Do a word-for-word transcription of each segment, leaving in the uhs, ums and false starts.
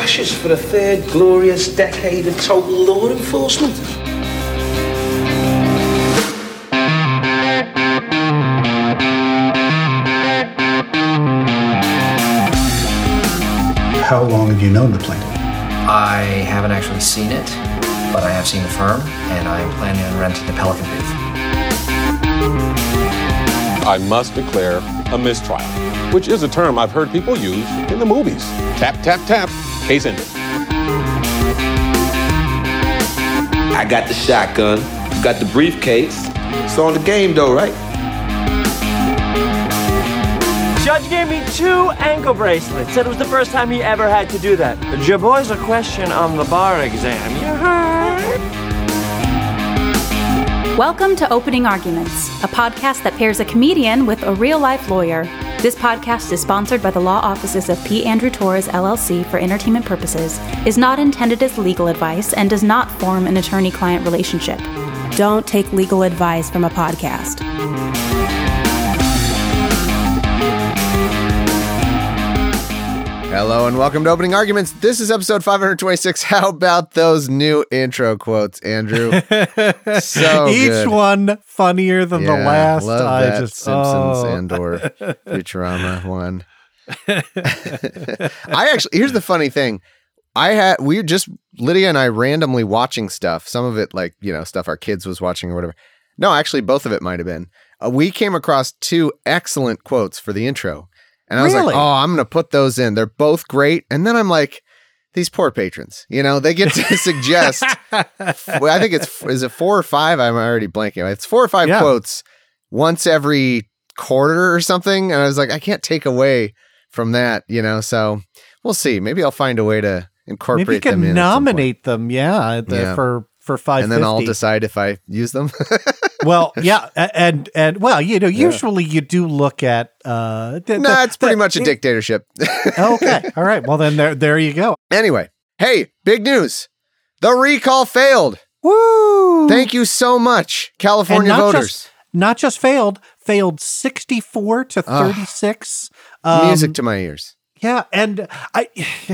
clashes for the third glorious decade of total law enforcement. How long have you known the plaintiff? I haven't actually seen it, but I have seen the firm, and I am planning on renting the Pelican booth. I must declare a mistrial, which is a term I've heard people use in the movies. Tap, tap, tap, case ended. I got the shotgun, you got the briefcase. It's on the game though, right? Judge gave me two ankle bracelets. Said it was the first time he ever had to do that. Your boy's a question on the bar exam. You heard? Welcome to Opening Arguments, a podcast that pairs a comedian with a real-life lawyer. This podcast is sponsored by the law offices of P. Andrew Torres, L L C for entertainment purposes, is not intended as legal advice, and does not form an attorney-client relationship. Don't take legal advice from a podcast. Hello and welcome to Opening Arguments. This is episode five hundred twenty-six. How about those new intro quotes, Andrew? So Each good. one funnier than Yeah, the last. Love I that just Simpsons oh. and or Futurama one. I actually, here's the funny thing. I had, we were just, Lydia and I randomly watching stuff. Some of it like, you know, stuff our kids was watching or whatever. No, actually both of it might have been. Uh, we came across two excellent quotes for the intro. And I was Really? like, oh, I'm going to put those in. They're both great. And then I'm like, these poor patrons, you know, they get to suggest, well, I think it's, is it four or five? I'm already blanking. It's four or five Yeah. quotes once every quarter or something. And I was like, I can't take away from that, you know, so we'll see. Maybe I'll find a way to incorporate Maybe you them can in. at some point. nominate them, yeah, the, Yeah. for for five And fifty. then I'll decide if I use them. Well, yeah, a- and and well, you know, usually you do look at. Uh, the, No, the- it's pretty the- much a dictatorship. Okay, all right. Well, then there there you go. Anyway, hey, big news. The recall failed. Woo! Thank you so much, California And not voters. Just, not just failed, failed sixty-four to thirty-six. Um, Music to my ears. Yeah, and I,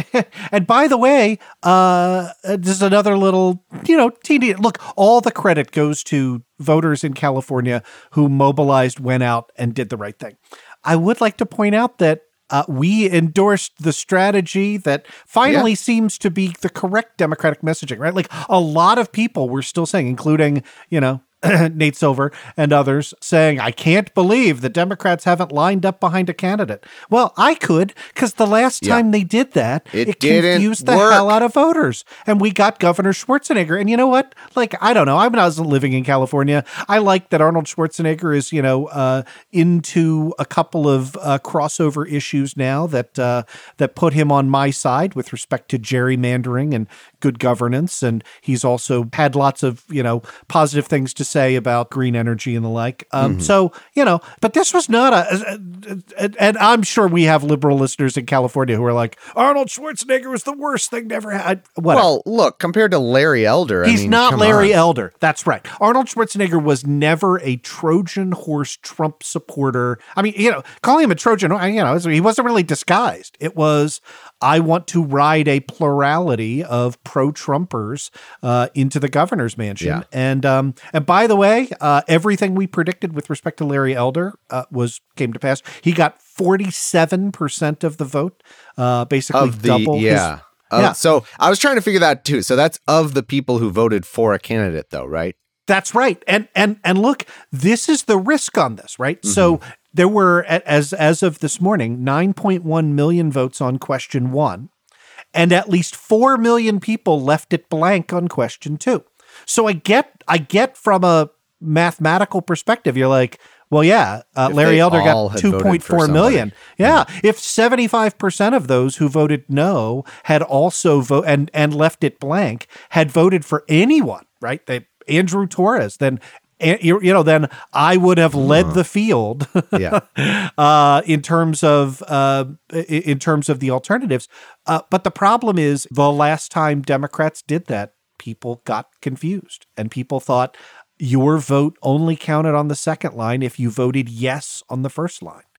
and by the way, uh, this is another little, you know, teeny look. All the credit goes to voters in California who mobilized, went out, and did the right thing. I would like to point out that uh, we endorsed the strategy that finally Yeah. seems to be the correct Democratic messaging, right? Like a lot of people were still saying, including, you know, Nate Silver and others saying, I can't believe the Democrats haven't lined up behind a candidate. Well, I could, because the last Yeah. time they did that, It it, didn't confused the work. hell out of voters. And we got Governor Schwarzenegger. And you know what? Like, I don't know. I wasn't living in California. I like that Arnold Schwarzenegger is, you know, uh, into a couple of uh, crossover issues now that uh, that put him on my side with respect to gerrymandering and good governance. And he's also had lots of, you know, positive things to say about green energy and the like. Um, So, you know, but this was not a, and, and I'm sure we have liberal listeners in California who are like, Arnold Schwarzenegger was the worst thing to ever had. Whatever. Well, look, compared to Larry Elder, I He's mean, not come Larry on. Elder. That's right. Arnold Schwarzenegger was never a Trojan horse Trump supporter. I mean, you know, calling him a Trojan, you know, he wasn't really disguised. It was, I want to ride a plurality of pro-Trumpers uh, into the governor's mansion. Yeah. And um, and by the way, uh, everything we predicted with respect to Larry Elder uh, was came to pass. He got forty-seven percent of the vote, uh, basically Of the, double. his- yeah. Uh, yeah. So I was trying to figure that too. So that's of the people who voted for a candidate though, right? That's right. And and and look, this is the risk on this, right? Mm-hmm. So there were, as as of this morning, nine point one million votes on question one, and at least four million people left it blank on question two. So I get I get from a mathematical perspective, you're like, well, yeah, uh, If Larry they Elder all got had two voted point for four million. somebody. Yeah. If seventy-five percent of those who voted no had also vote and, and left it blank had voted for anyone, right? They, Andrew Torres, then, you know, then I would have led the field Yeah. uh, in terms of uh, in terms of the alternatives. Uh, but the problem is the last time Democrats did that, people got confused and people thought your vote only counted on the second line if you voted yes on the first line.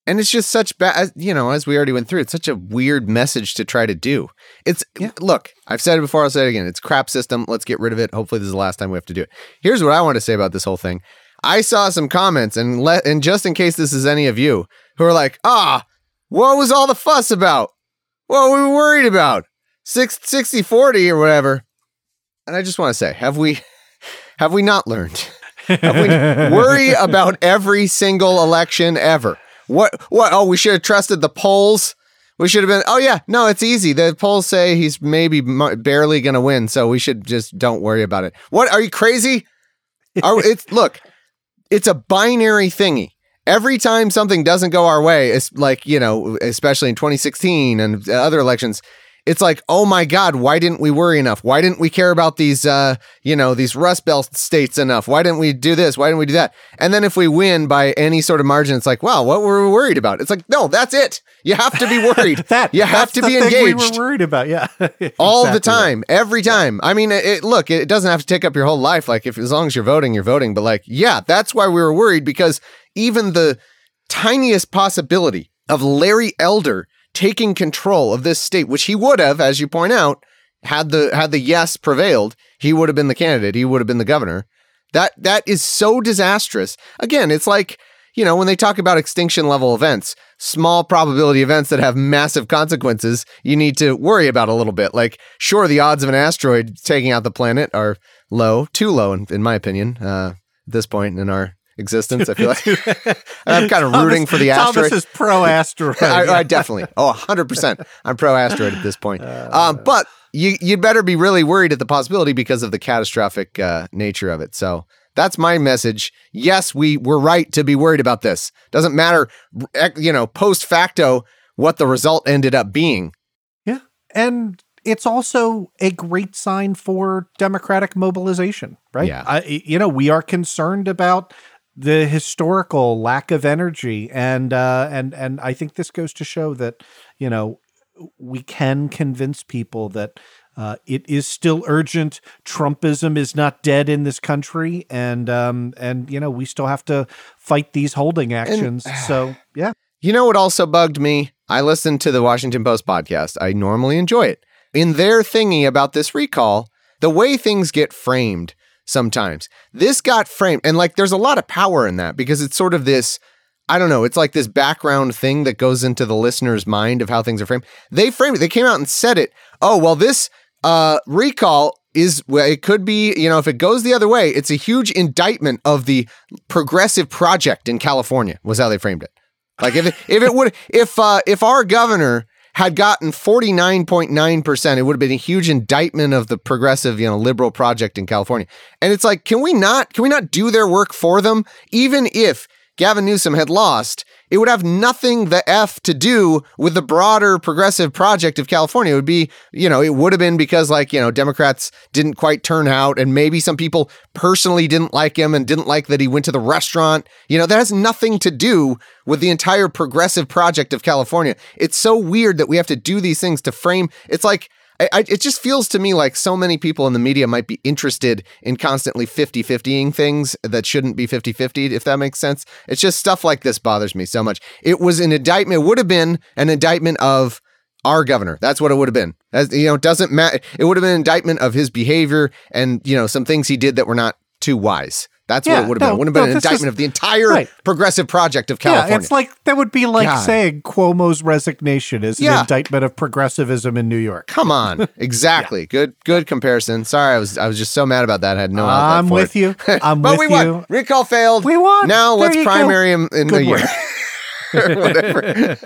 And it's just such bad, you know, as we already went through, it's such a weird message to try to do. It's, yeah. Look, I've said it before, I'll say it again. It's a crap system. Let's get rid of it. Hopefully this is the last time we have to do it. Here's what I want to say about this whole thing. I saw some comments, and let, and just in case this is any of you, who are like, ah, what was all the fuss about? What were we worried about? sixty forty or whatever. And I just want to say, have we, have we not learned? Have we worry about every single election ever? What, what? Oh, we should have trusted the polls. We should have been, oh yeah, no, it's easy. The polls say he's maybe m- barely going to win. So we should just don't worry about it. What? Are you crazy? Are, it's look, it's a binary thingy. Every time something doesn't go our way, it's like, you know, especially in twenty sixteen and other elections, it's like, oh my God, why didn't we worry enough? Why didn't we care about these, uh, you know, these Rust Belt states enough? Why didn't we do this? Why didn't we do that? And then if we win by any sort of margin, it's like, wow, what were we worried about? It's like, no, that's it. You have to be worried. that you have to be thing engaged. We were worried about, yeah, exactly. All the time, every time. I mean, it, look, it doesn't have to take up your whole life. Like, if as long as you're voting, you're voting. But like, yeah, that's why we were worried, because even the tiniest possibility of Larry Elder taking control of this state, which he would have, as you point out, had the had the yes prevailed, he would have been the candidate. He would have been the governor. That that is so disastrous. Again, it's like, you know, when they talk about extinction level events, small probability events that have massive consequences, you need to worry about a little bit. Like, sure, the odds of an asteroid taking out the planet are low, too low, in, in my opinion, uh, at this point in our existence. I feel like I'm kind of Thomas, rooting for the asteroid. Thomas is pro asteroid. I, I definitely. Oh, one hundred percent. I'm pro asteroid at this point. Uh, um, but you you better be really worried at the possibility because of the catastrophic uh, nature of it. So that's my message. Yes, we were right to be worried about this. Doesn't matter, you know, post facto what the result ended up being. Yeah, and it's also a great sign for democratic mobilization, right? Yeah. I, you know, we are concerned about the historical lack of energy, and uh, and and I think this goes to show that, you know, we can convince people that uh, it is still urgent. Trumpism is not dead in this country, and um, and you know, we still have to fight these holding actions. And, so yeah, you know what also bugged me? I listened to the Washington Post podcast. I normally enjoy it. In their thingy about this recall, the way things get framed. Sometimes this got framed, and like there's a lot of power in that, because it's sort of this, I don't know, it's like this background thing that goes into the listener's mind of how things are framed. They framed it. They came out and said it. Oh, well, this uh, recall is, well, it could be, you know, if it goes the other way, it's a huge indictment of the progressive project in California, was how they framed it. Like if it, if it would, if uh, if our governor had gotten forty-nine point nine percent, it would have been a huge indictment of the progressive, you know, liberal project in California. And it's like, can we not, can we not do their work for them? Even if Gavin Newsom had lost, it would have nothing the F to do with the broader progressive project of California. It would be, you know, it would have been because, like, you know, Democrats didn't quite turn out, and maybe some people personally didn't like him and didn't like that he went to the restaurant. You know, that has nothing to do with the entire progressive project of California. It's so weird that we have to do these things to frame. It's like, I, I, it just feels to me like so many people in the media might be interested in constantly fifty-fiftying things that shouldn't be fifty-fifty, if that makes sense. It's just stuff like this bothers me so much. It was an indictment. It would have been an indictment of our governor. That's what it would have been. As, you know, it doesn't matter. It would have been an indictment of his behavior and, you know, some things he did that were not too wise. That's yeah, what it would have no, been. It wouldn't have been no, an indictment is, of the entire right. progressive project of California. Yeah, it's like, that would be like God. saying Cuomo's resignation is yeah. an indictment of progressivism in New York. Come on. Exactly. yeah. Good good comparison. Sorry, I was I was just so mad about that. I had no outlet I'm for with it. you. I'm but with we you. won. Recall failed. We won. Now there let's primary go. him in Good the year. Or whatever.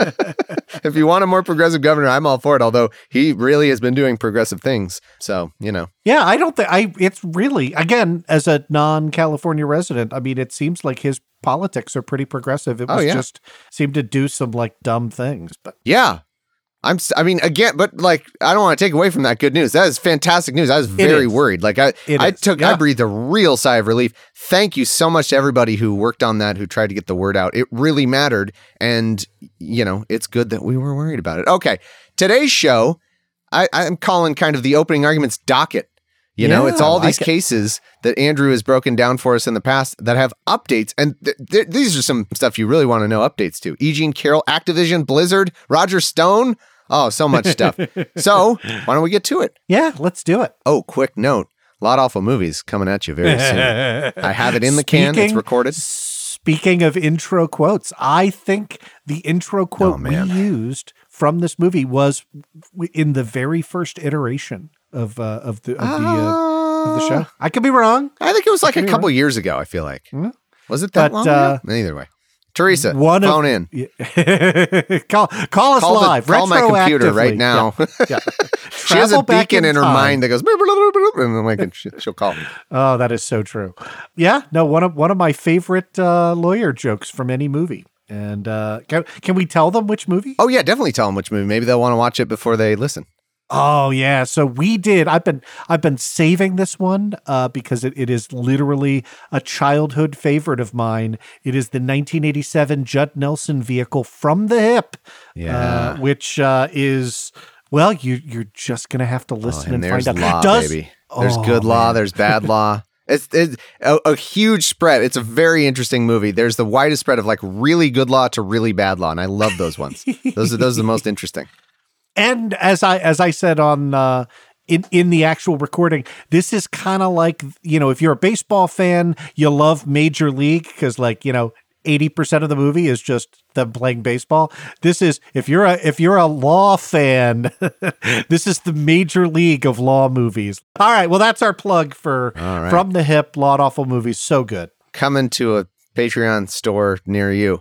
If you want a more progressive governor, I'm all for it. Although he really has been doing progressive things, so you know. Yeah, I don't think I. It's really, again, as a non-California resident, I mean, it seems like his politics are pretty progressive. It was oh, yeah. just seemed to do some like dumb things, but yeah. I'm, I mean, again, but like, I don't want to take away from that good news. That is fantastic news. I was very worried. Like I, it I is. took, yeah. I breathed a real sigh of relief. Thank you so much to everybody who worked on that, who tried to get the word out. It really mattered. And, you know, it's good that we were worried about it. Okay. Today's show, I, I'm calling kind of the opening arguments docket. You know, it's Yeah, all I these like it. cases that Andrew has broken down for us in the past that have updates. And th- th- these are some stuff you really want to know updates to. E. Jean Carroll, Activision, Blizzard, Roger Stone. Oh, so much stuff. So why don't we get to it? Yeah, let's do it. Oh, quick note. Lot Awful Movies coming at you very soon. I have it in the can. It's Speaking- recorded. Speaking of intro quotes, I think the intro quote Oh, we man. used from this movie was w- in the very first iteration of uh, of the of the uh, of the show. I could be wrong. I think it was like could a be couple wrong. years ago, I feel like. Mm. Was it that But, long uh, ago? Either way. Teresa, One phone of, in. Yeah. call call us Call, the- live. call my computer retroactively. right now. Yeah. Yeah. She has a Travel back beacon in, her time. mind that goes, "Boop, boop, boop, boop," and then like she- she'll call me. Oh, that is so true. Yeah, no, one of one of my favorite uh, lawyer jokes from any movie. And uh, can, can we tell them which movie? Oh, yeah, definitely tell them which movie. Maybe they'll want to watch it before they listen. Oh yeah, so we did. I've been I've been saving this one uh, because it, it is literally a childhood favorite of mine. It is the nineteen eighty-seven Judd Nelson vehicle From the Hip, Yeah. uh, which uh, is well, you you're just gonna have to Oh, listen and and there's find law, out. Does, baby. There's Oh, good law. man. There's bad law. It's, it's a, a huge spread. It's a very interesting movie. There's the widest spread of like really good law to really bad law, and I love those ones. Those are those are the most interesting. And as I as I said on uh, in in the actual recording, this is kind of like, you know, if you're a baseball fan, you love Major League because, like, you know, eighty percent of the movie is just them playing baseball. This is if you're a if you're a law fan, this is the Major League of law movies. All right, well, that's our plug for All right. From the Hip, Law Awful Movies. So good. Coming to a Patreon store near you.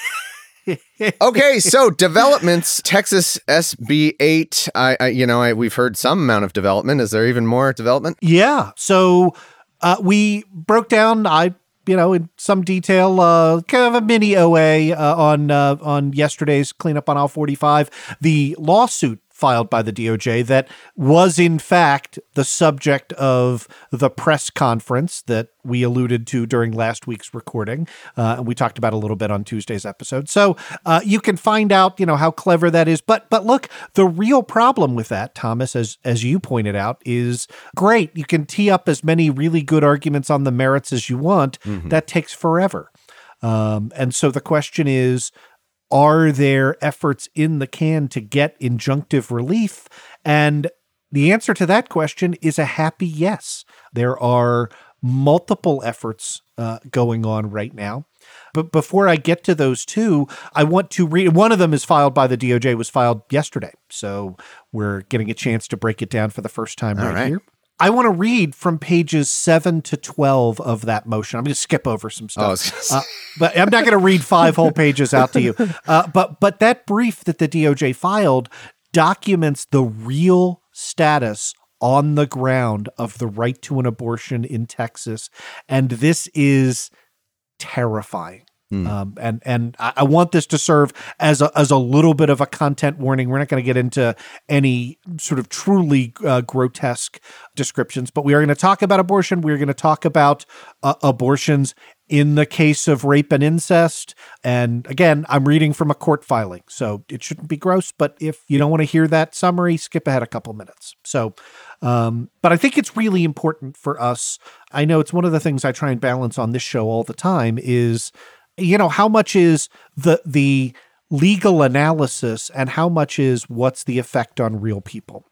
Okay, so developments, Texas S B eight. I, I you know, I, we've heard some amount of development. Is there even more development? Yeah. So uh, we broke down, I you know, in some detail, uh, kind of a mini O A uh, on uh, on yesterday's Cleanup on Aisle forty-five, the lawsuit filed by the D O J that was in fact the subject of the press conference that we alluded to during last week's recording. Uh, and we talked about a little bit on Tuesday's episode. So uh, you can find out, you know, how clever that is. But but look, the real problem with that, Thomas, as as you pointed out, is great. You can tee up as many really good arguments on the merits as you want. Mm-hmm. That takes forever. Um, and so the question is, are there efforts in the can to get injunctive relief? And the answer to that question is a happy yes. There are multiple efforts uh, going on right now. But before I get to those two, I want to read, one of them is filed by the D O J, was filed yesterday. So we're getting a chance to break it down for the first time right, right. here. I want to read from pages seven to twelve of that motion. I'm going to skip over some stuff, Oh, uh, but I'm not going to read five whole pages out to you. Uh, but but that brief that the D O J filed documents the real status on the ground of the right to an abortion in Texas, and this is terrifying. Mm. Um, and and I, I want this to serve as a as a little bit of a content warning. We're not going to get into any sort of truly uh, grotesque descriptions, but we are going to talk about abortion. We're going to talk about uh, abortions in the case of rape and incest. And again, I'm reading from a court filing, so it shouldn't be gross. But if you don't want to hear that summary, skip ahead a couple minutes. So, um, but I think it's really important for us. I know it's one of the things I try and balance on this show all the time is, you know, how much is the the legal analysis and how much is what's the effect on real people?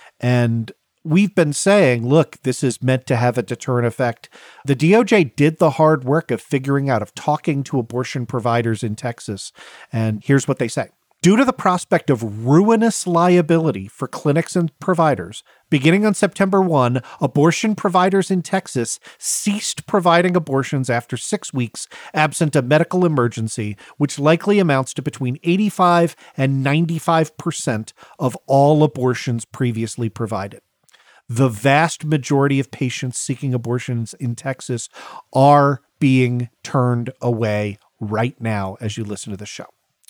And we've been saying, look, this is meant to have a deterrent effect. The D O J did the hard work of figuring out, of talking to abortion providers in Texas. And here's what they say. Due to the prospect of ruinous liability for clinics and providers, beginning on September first, abortion providers in Texas ceased providing abortions after six weeks absent a medical emergency, which likely amounts to between eighty-five and ninety-five percent of all abortions previously provided. The vast majority of patients seeking abortions in Texas are being turned away right now as you listen to the show.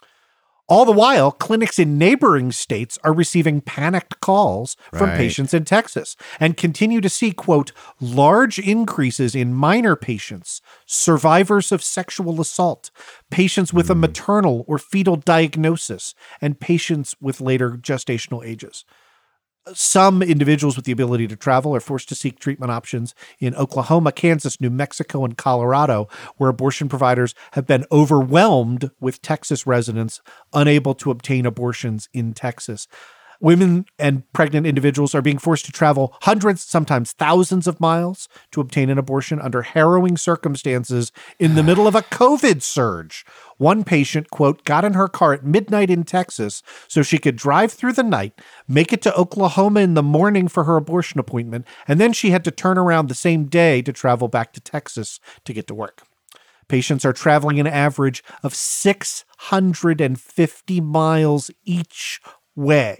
All the while, clinics in neighboring states are receiving panicked calls from Right. patients in Texas and continue to see, quote, large increases in minor patients, survivors of sexual assault, patients with a maternal or fetal diagnosis, and patients with later gestational ages. Some individuals with the ability to travel are forced to seek treatment options in Oklahoma, Kansas, New Mexico, and Colorado, where abortion providers have been overwhelmed with Texas residents unable to obtain abortions in Texas. Women and pregnant individuals are being forced to travel hundreds, sometimes thousands of miles to obtain an abortion under harrowing circumstances in the middle of a COVID surge. One patient, quote, got in her car at midnight in Texas so she could drive through the night, make it to Oklahoma in the morning for her abortion appointment, and then she had to turn around the same day to travel back to Texas to get to work. Patients are traveling an average of six hundred fifty miles each way.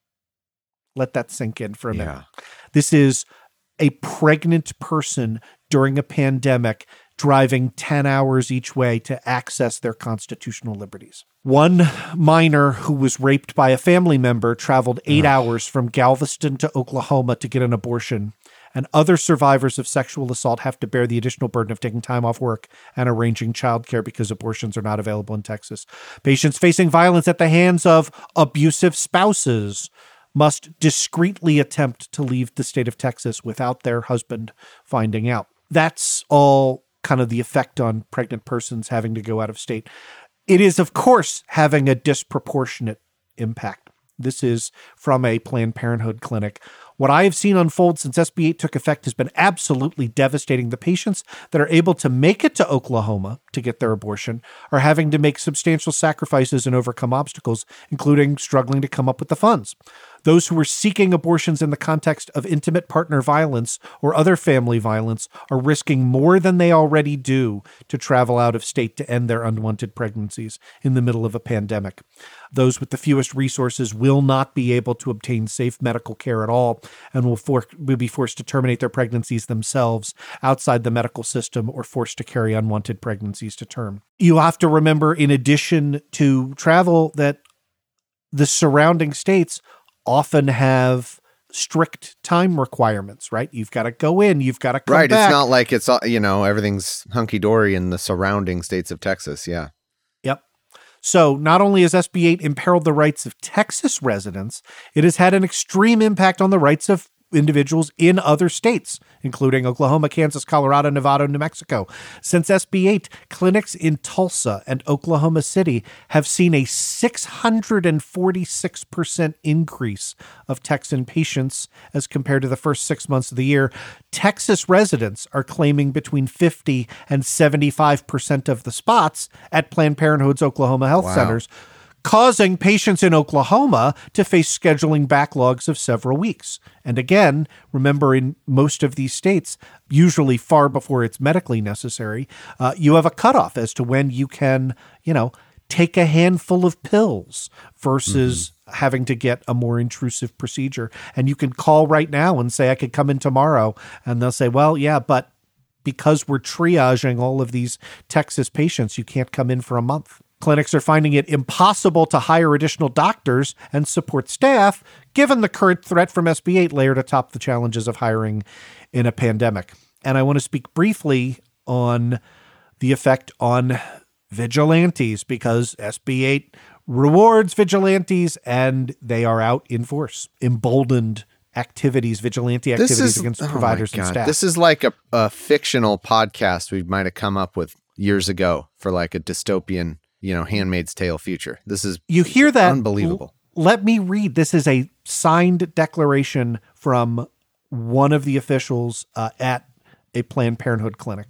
Let that sink in for a minute. Yeah. This is a pregnant person during a pandemic driving ten hours each way to access their constitutional liberties. One minor who was raped by a family member traveled eight Ugh. hours from Galveston to Oklahoma to get an abortion. And other survivors of sexual assault have to bear the additional burden of taking time off work and arranging childcare because abortions are not available in Texas. Patients facing violence at the hands of abusive spouses must discreetly attempt to leave the state of Texas without their husband finding out. That's all kind of the effect on pregnant persons having to go out of state. It is, of course, having a disproportionate impact. This is from a Planned Parenthood clinic. What I have seen unfold since S B eight took effect has been absolutely devastating. The patients that are able to make it to Oklahoma to get their abortion are having to make substantial sacrifices and overcome obstacles, including struggling to come up with the funds. Those who are seeking abortions in the context of intimate partner violence or other family violence are risking more than they already do to travel out of state to end their unwanted pregnancies in the middle of a pandemic. Those with the fewest resources will not be able to obtain safe medical care at all and will, for- will be forced to terminate their pregnancies themselves outside the medical system or forced to carry unwanted pregnancies to term. You have to remember, in addition to travel, that the surrounding states often have strict time requirements, right? You've got to go in, you've got to come right, back. It's not like it's, you know, everything's hunky-dory in the surrounding states of Texas, yeah. Yep. So not only has S B eight imperiled the rights of Texas residents, it has had an extreme impact on the rights of individuals in other states, including Oklahoma, Kansas, Colorado, Nevada, and New Mexico. Since S B eight, clinics in Tulsa and Oklahoma City have seen a six hundred forty-six percent increase of Texan patients as compared to the first six months of the year. Texas residents are claiming between fifty and seventy-five percent of the spots at Planned Parenthood's Oklahoma Health Wow. Centers, causing patients in Oklahoma to face scheduling backlogs of several weeks. And again, remember, in most of these states, usually far before it's medically necessary, uh, you have a cutoff as to when you can, you know, take a handful of pills versus mm-hmm. having to get a more intrusive procedure. And you can call right now and say, I could come in tomorrow. And they'll say, well, yeah, but because we're triaging all of these Texas patients, you can't come in for a month. Clinics are finding it impossible to hire additional doctors and support staff, given the current threat from S B eight layered atop the challenges of hiring in a pandemic. And I want to speak briefly on the effect on vigilantes, because S B eight rewards vigilantes and they are out in force. Emboldened activities, vigilante activities is, against oh providers and staff. This is like a, a fictional podcast we might have come up with years ago for like a dystopian, you know, Handmaid's Tale future. This is you hear that unbelievable. L- let me read. This is a signed declaration from one of the officials uh, at a Planned Parenthood clinic.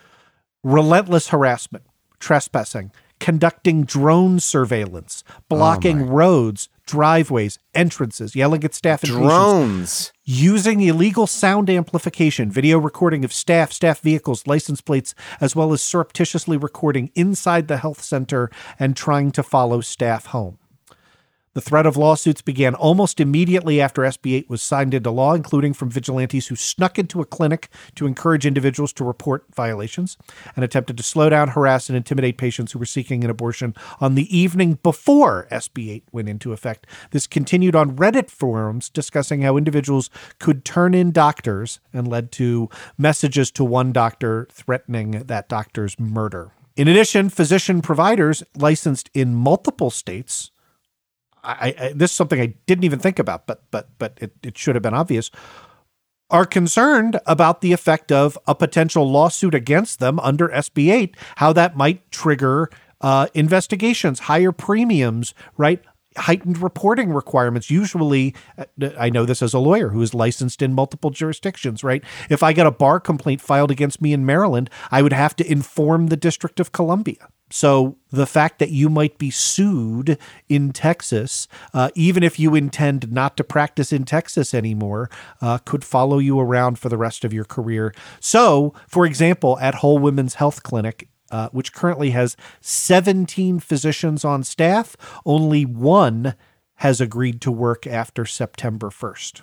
Relentless harassment, trespassing, conducting drone surveillance, blocking oh roads, driveways, entrances, yelling at staff and drones, patients, using illegal sound amplification, video recording of staff, staff vehicles, license plates, as well as surreptitiously recording inside the health center and trying to follow staff home. The threat of lawsuits began almost immediately after S B eight was signed into law, including from vigilantes who snuck into a clinic to encourage individuals to report violations and attempted to slow down, harass, and intimidate patients who were seeking an abortion on the evening before S B eight went into effect. This continued on Reddit forums discussing how individuals could turn in doctors and led to messages to one doctor threatening that doctor's murder. In addition, physician providers licensed in multiple states, I, I, this is something I didn't even think about, but but but it, it should have been obvious, are concerned about the effect of a potential lawsuit against them under S B eight, how that might trigger uh, investigations, higher premiums, right? Heightened reporting requirements. Usually, I know this as a lawyer who is licensed in multiple jurisdictions, right? If I got a bar complaint filed against me in Maryland, I would have to inform the District of Columbia. So the fact that you might be sued in Texas, uh, even if you intend not to practice in Texas anymore, uh, could follow you around for the rest of your career. So, for example, at Whole Women's Health Clinic, Uh, which currently has seventeen physicians on staff, only one has agreed to work after September first.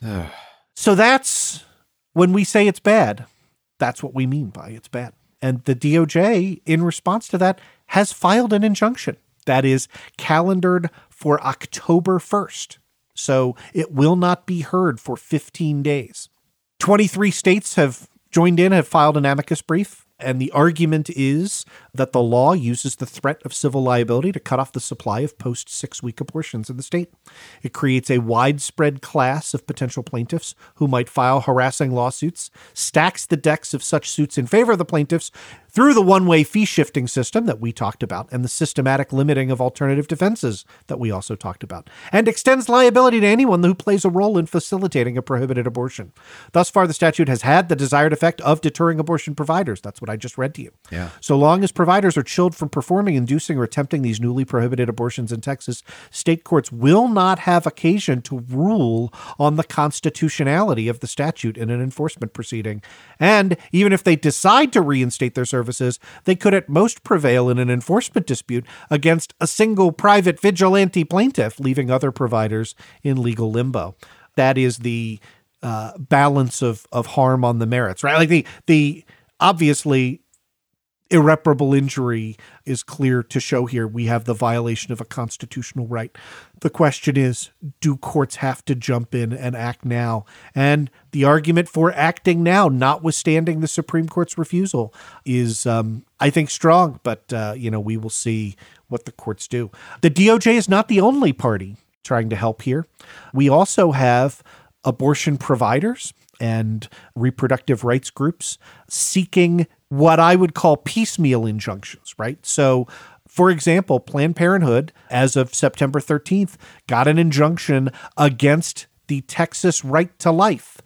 So that's when we say it's bad. That's what we mean by it's bad. And the D O J, in response to that, has filed an injunction that is calendared for October first. So it will not be heard for fifteen days. twenty-three states have joined in, have filed an amicus brief. And the argument is that the law uses the threat of civil liability to cut off the supply of post-six-week abortions in the state. It creates a widespread class of potential plaintiffs who might file harassing lawsuits, stacks the decks of such suits in favor of the plaintiffs through the one-way fee-shifting system that we talked about and the systematic limiting of alternative defenses that we also talked about, and extends liability to anyone who plays a role in facilitating a prohibited abortion. Thus far, the statute has had the desired effect of deterring abortion providers. That's what I just read to you. Yeah. So long as providers are chilled from performing, inducing, or attempting these newly prohibited abortions in Texas, state courts will not have occasion to rule on the constitutionality of the statute in an enforcement proceeding. And even if they decide to reinstate their services, they could at most prevail in an enforcement dispute against a single private vigilante plaintiff, leaving other providers in legal limbo. That is the uh, balance of of harm on the merits, right? Like the the obviously irreparable injury is clear to show here. We have the violation of a constitutional right. The question is, do courts have to jump in and act now? And the argument for acting now, notwithstanding the Supreme Court's refusal, is, um, I think, strong. But, uh, you know, we will see what the courts do. The D O J is not the only party trying to help here. We also have abortion providers and reproductive rights groups seeking what I would call piecemeal injunctions, right? So, for example, Planned Parenthood, as of September thirteenth, got an injunction against the Texas Right to Life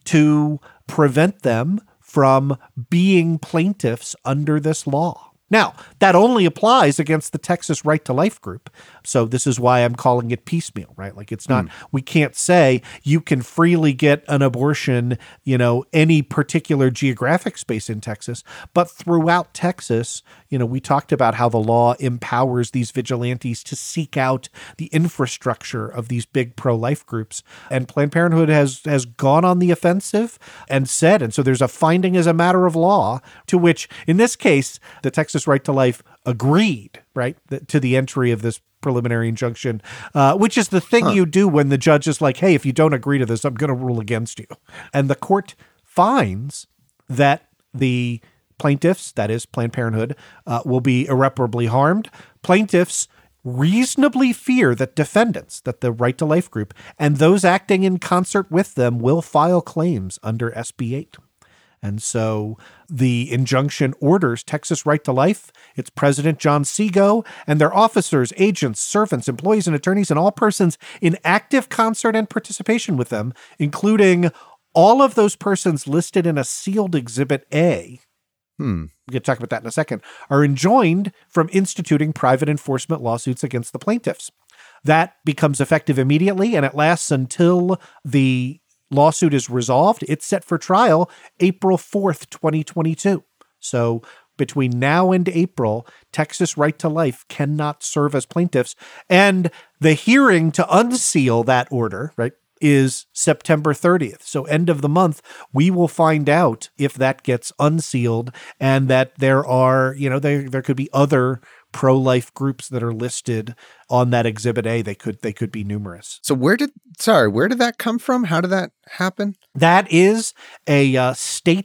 to prevent them from being plaintiffs under this law. Now, that only applies against the Texas Right to Life group. So this is why I'm calling it piecemeal, right? Like it's not, mm. we can't say you can freely get an abortion, you know, any particular geographic space in Texas, but throughout Texas, you know, we talked about how the law empowers these vigilantes to seek out the infrastructure of these big pro-life groups. And Planned Parenthood has, has gone on the offensive and said, and so there's a finding as a matter of law to which, in this case, the Texas Right to Life agreed, right, to the entry of this preliminary injunction, uh, which is the thing huh. you do when the judge is like, hey, if you don't agree to this, I'm going to rule against you. And the court finds that the plaintiffs, that is Planned Parenthood, uh, will be irreparably harmed. Plaintiffs reasonably fear that defendants, that the Right to Life group, and those acting in concert with them will file claims under S B eight. And so the injunction orders Texas Right to Life, its president, John Seago, and their officers, agents, servants, employees, and attorneys, and all persons in active concert and participation with them, including all of those persons listed in a sealed Exhibit A, hmm. we can talk about that in a second, are enjoined from instituting private enforcement lawsuits against the plaintiffs. That becomes effective immediately, and it lasts until the lawsuit is resolved. It's set for trial April fourth, twenty twenty-two. So between now and April, Texas Right to Life cannot serve as plaintiffs. And the hearing to unseal that order, right, is September thirtieth. So end of the month, we will find out if that gets unsealed and that there are, you know, there, there could be other pro-life groups that are listed on that Exhibit A. They could they could be numerous. So where did, sorry, where did that come from? How did that happen? That is a uh, state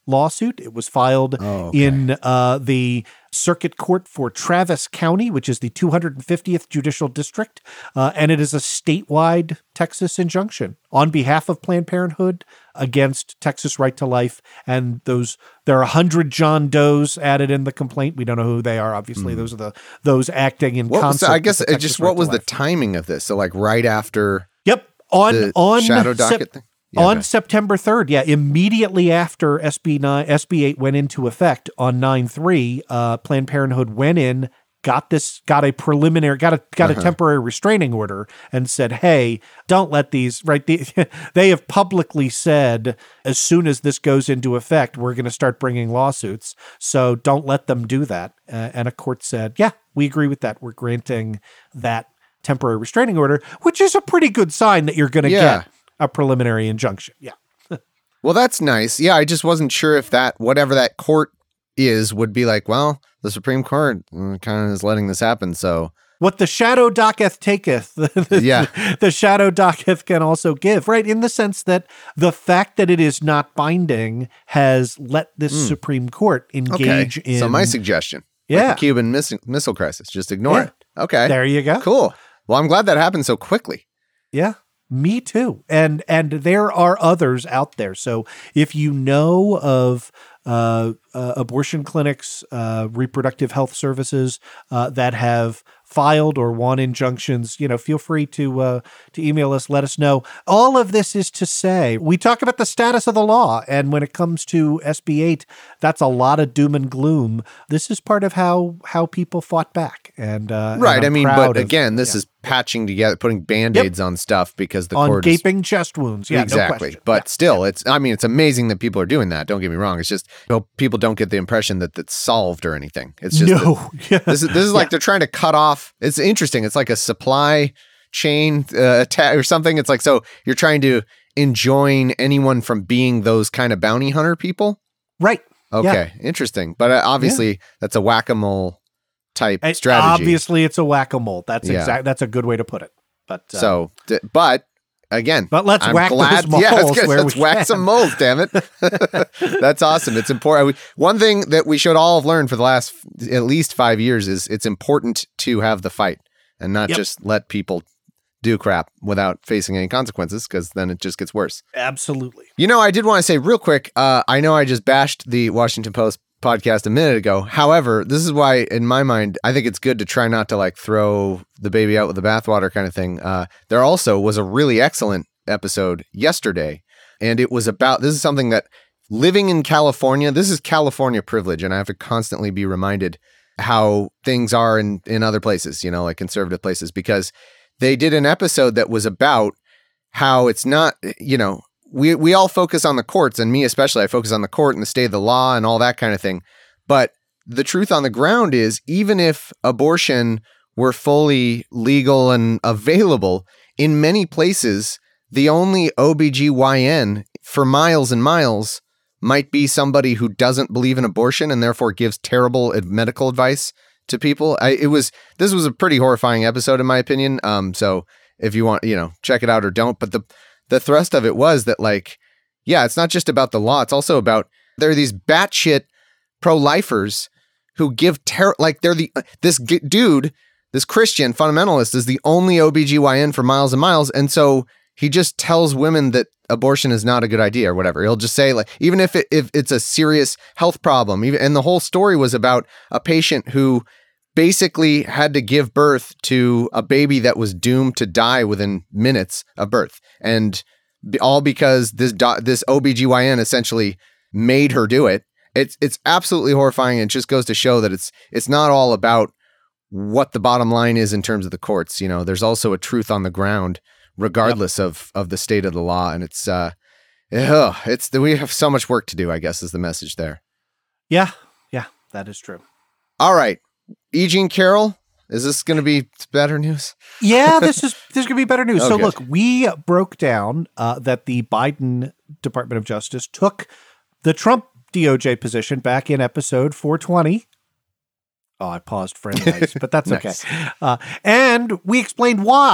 lawsuit. It was filed Oh, okay. in uh, the Circuit Court for Travis County, which is the two hundred fiftieth Judicial District, uh, and it is a statewide Texas injunction on behalf of Planned Parenthood against Texas Right to Life. And those there are a hundred John Does added in the complaint. We don't know who they are. Obviously, Mm. those are the those acting in What was concert. the, I with guess the it Texas just Right what to was the Life. timing of this? So like right after Yep. On the on shadow Sep- docket thing? Yeah, on okay. September third, yeah, immediately after S B nine, S B eight went into effect on nine three, uh, Planned Parenthood went in, got this, got a preliminary, got a got Uh-huh. a temporary restraining order, and said, "Hey, don't let these." Right, the, they have publicly said, as soon as this goes into effect, we're going to start bringing lawsuits. So don't let them do that. Uh, and a court said, "Yeah, we agree with that. We're granting that temporary restraining order," which is a pretty good sign that you're going to Yeah. get a preliminary injunction. Yeah. Well, that's nice. Yeah, I just wasn't sure if that, whatever that court is, would be like, well, the Supreme Court uh, kind of is letting this happen. So, What the shadow docketh taketh, the, Yeah. the shadow docketh can also give, right? In the sense that the fact that it is not binding has let this Mm. Supreme Court engage okay. in. So, my suggestion. Yeah. Like the Cuban miss- Missile Crisis. Just ignore Yeah. it. Okay. There you go. Cool. Well, I'm glad that happened so quickly. Yeah. Me too. And and there are others out there. So if you know of uh, uh, abortion clinics, uh, reproductive health services uh, that have filed or want injunctions, you know, feel free to uh, to email us. Let us know. All of this is to say, we talk about the status of the law, and when it comes to S B eight, that's a lot of doom and gloom. This is part of how how people fought back, and uh, Right. and I I'm mean, proud but of- again, this yeah. is patching together, putting band-aids on stuff because the on court is gaping chest wounds. Yeah, no exactly. question. But Yeah. still, it's, I mean, it's amazing that people are doing that. Don't get me wrong. It's just, you know, people don't get the impression that that's solved or anything. It's just, no. that- this is, this is like they're trying to cut off. It's interesting. It's like a supply chain uh, attack or something. It's like, so you're trying to enjoin anyone from being those kind of bounty hunter people. Right. Okay. Interesting. But uh, obviously that's a whack-a-mole type And strategy. Obviously, it's a whack-a-mole. That's Yeah. exact. That's a good way to put it. But uh, So, d- but again, But let's I'm whack glad, those moles yeah, I was gonna- where let's we whack can. some moles. Damn it, that's awesome. It's important. We- One thing that we should all have learned for the last f- at least five years is it's important to have the fight and not Yep. just let people do crap without facing any consequences, because then it just gets worse. absolutely. You know, I did want to say real quick. Uh, I know I just bashed the Washington Post podcast a minute ago. However, this is why, in my mind, I think it's good to try not to like throw the baby out with the bathwater kind of thing. Uh, there also was a really excellent episode yesterday, and it was about, this is something that living in California, this is California privilege, and I have to constantly be reminded how things are in, in other places, you know, like conservative places, because they did an episode that was about how it's not, you know, we we all focus on the courts, and me especially, I focus on the court and the state of the law and all that kind of thing. But the truth on the ground is, even if abortion were fully legal and available, in many places, the only O B G Y N for miles and miles might be somebody who doesn't believe in abortion and therefore gives terrible ad- medical advice to people. I, it was, this was a pretty horrifying episode in my opinion. Um, so if you want, you know, check it out or don't, but the, the thrust of it was that, like, yeah, it's not just about the law. It's also about, there are these batshit pro-lifers who give terror, like they're the, this g- dude, this Christian fundamentalist is the only O B G Y N for miles and miles. And so he just tells women that abortion is not a good idea or whatever. He'll just say, like, even if it, if it's a serious health problem, even, and the whole story was about a patient who basically had to give birth to a baby that was doomed to die within minutes of birth. And be- all because this do- this O B G Y N essentially made her do it. It's it's absolutely horrifying. And it just goes to show that it's it's not all about what the bottom line is in terms of the courts. You know, there's also a truth on the ground, regardless yep. of of the state of the law. And it's uh, ugh, it's we have so much work to do, I guess, is the message there. Yeah, yeah, that is true. All right. E. Jean Carroll, is this going to be better news? Yeah, this is this is going to be better news. Oh, so good. look, we broke down uh, that the Biden Department of Justice took the Trump D O J position back in episode four twenty. Oh, I paused for any nice, but that's Nice. okay. Uh, and we explained why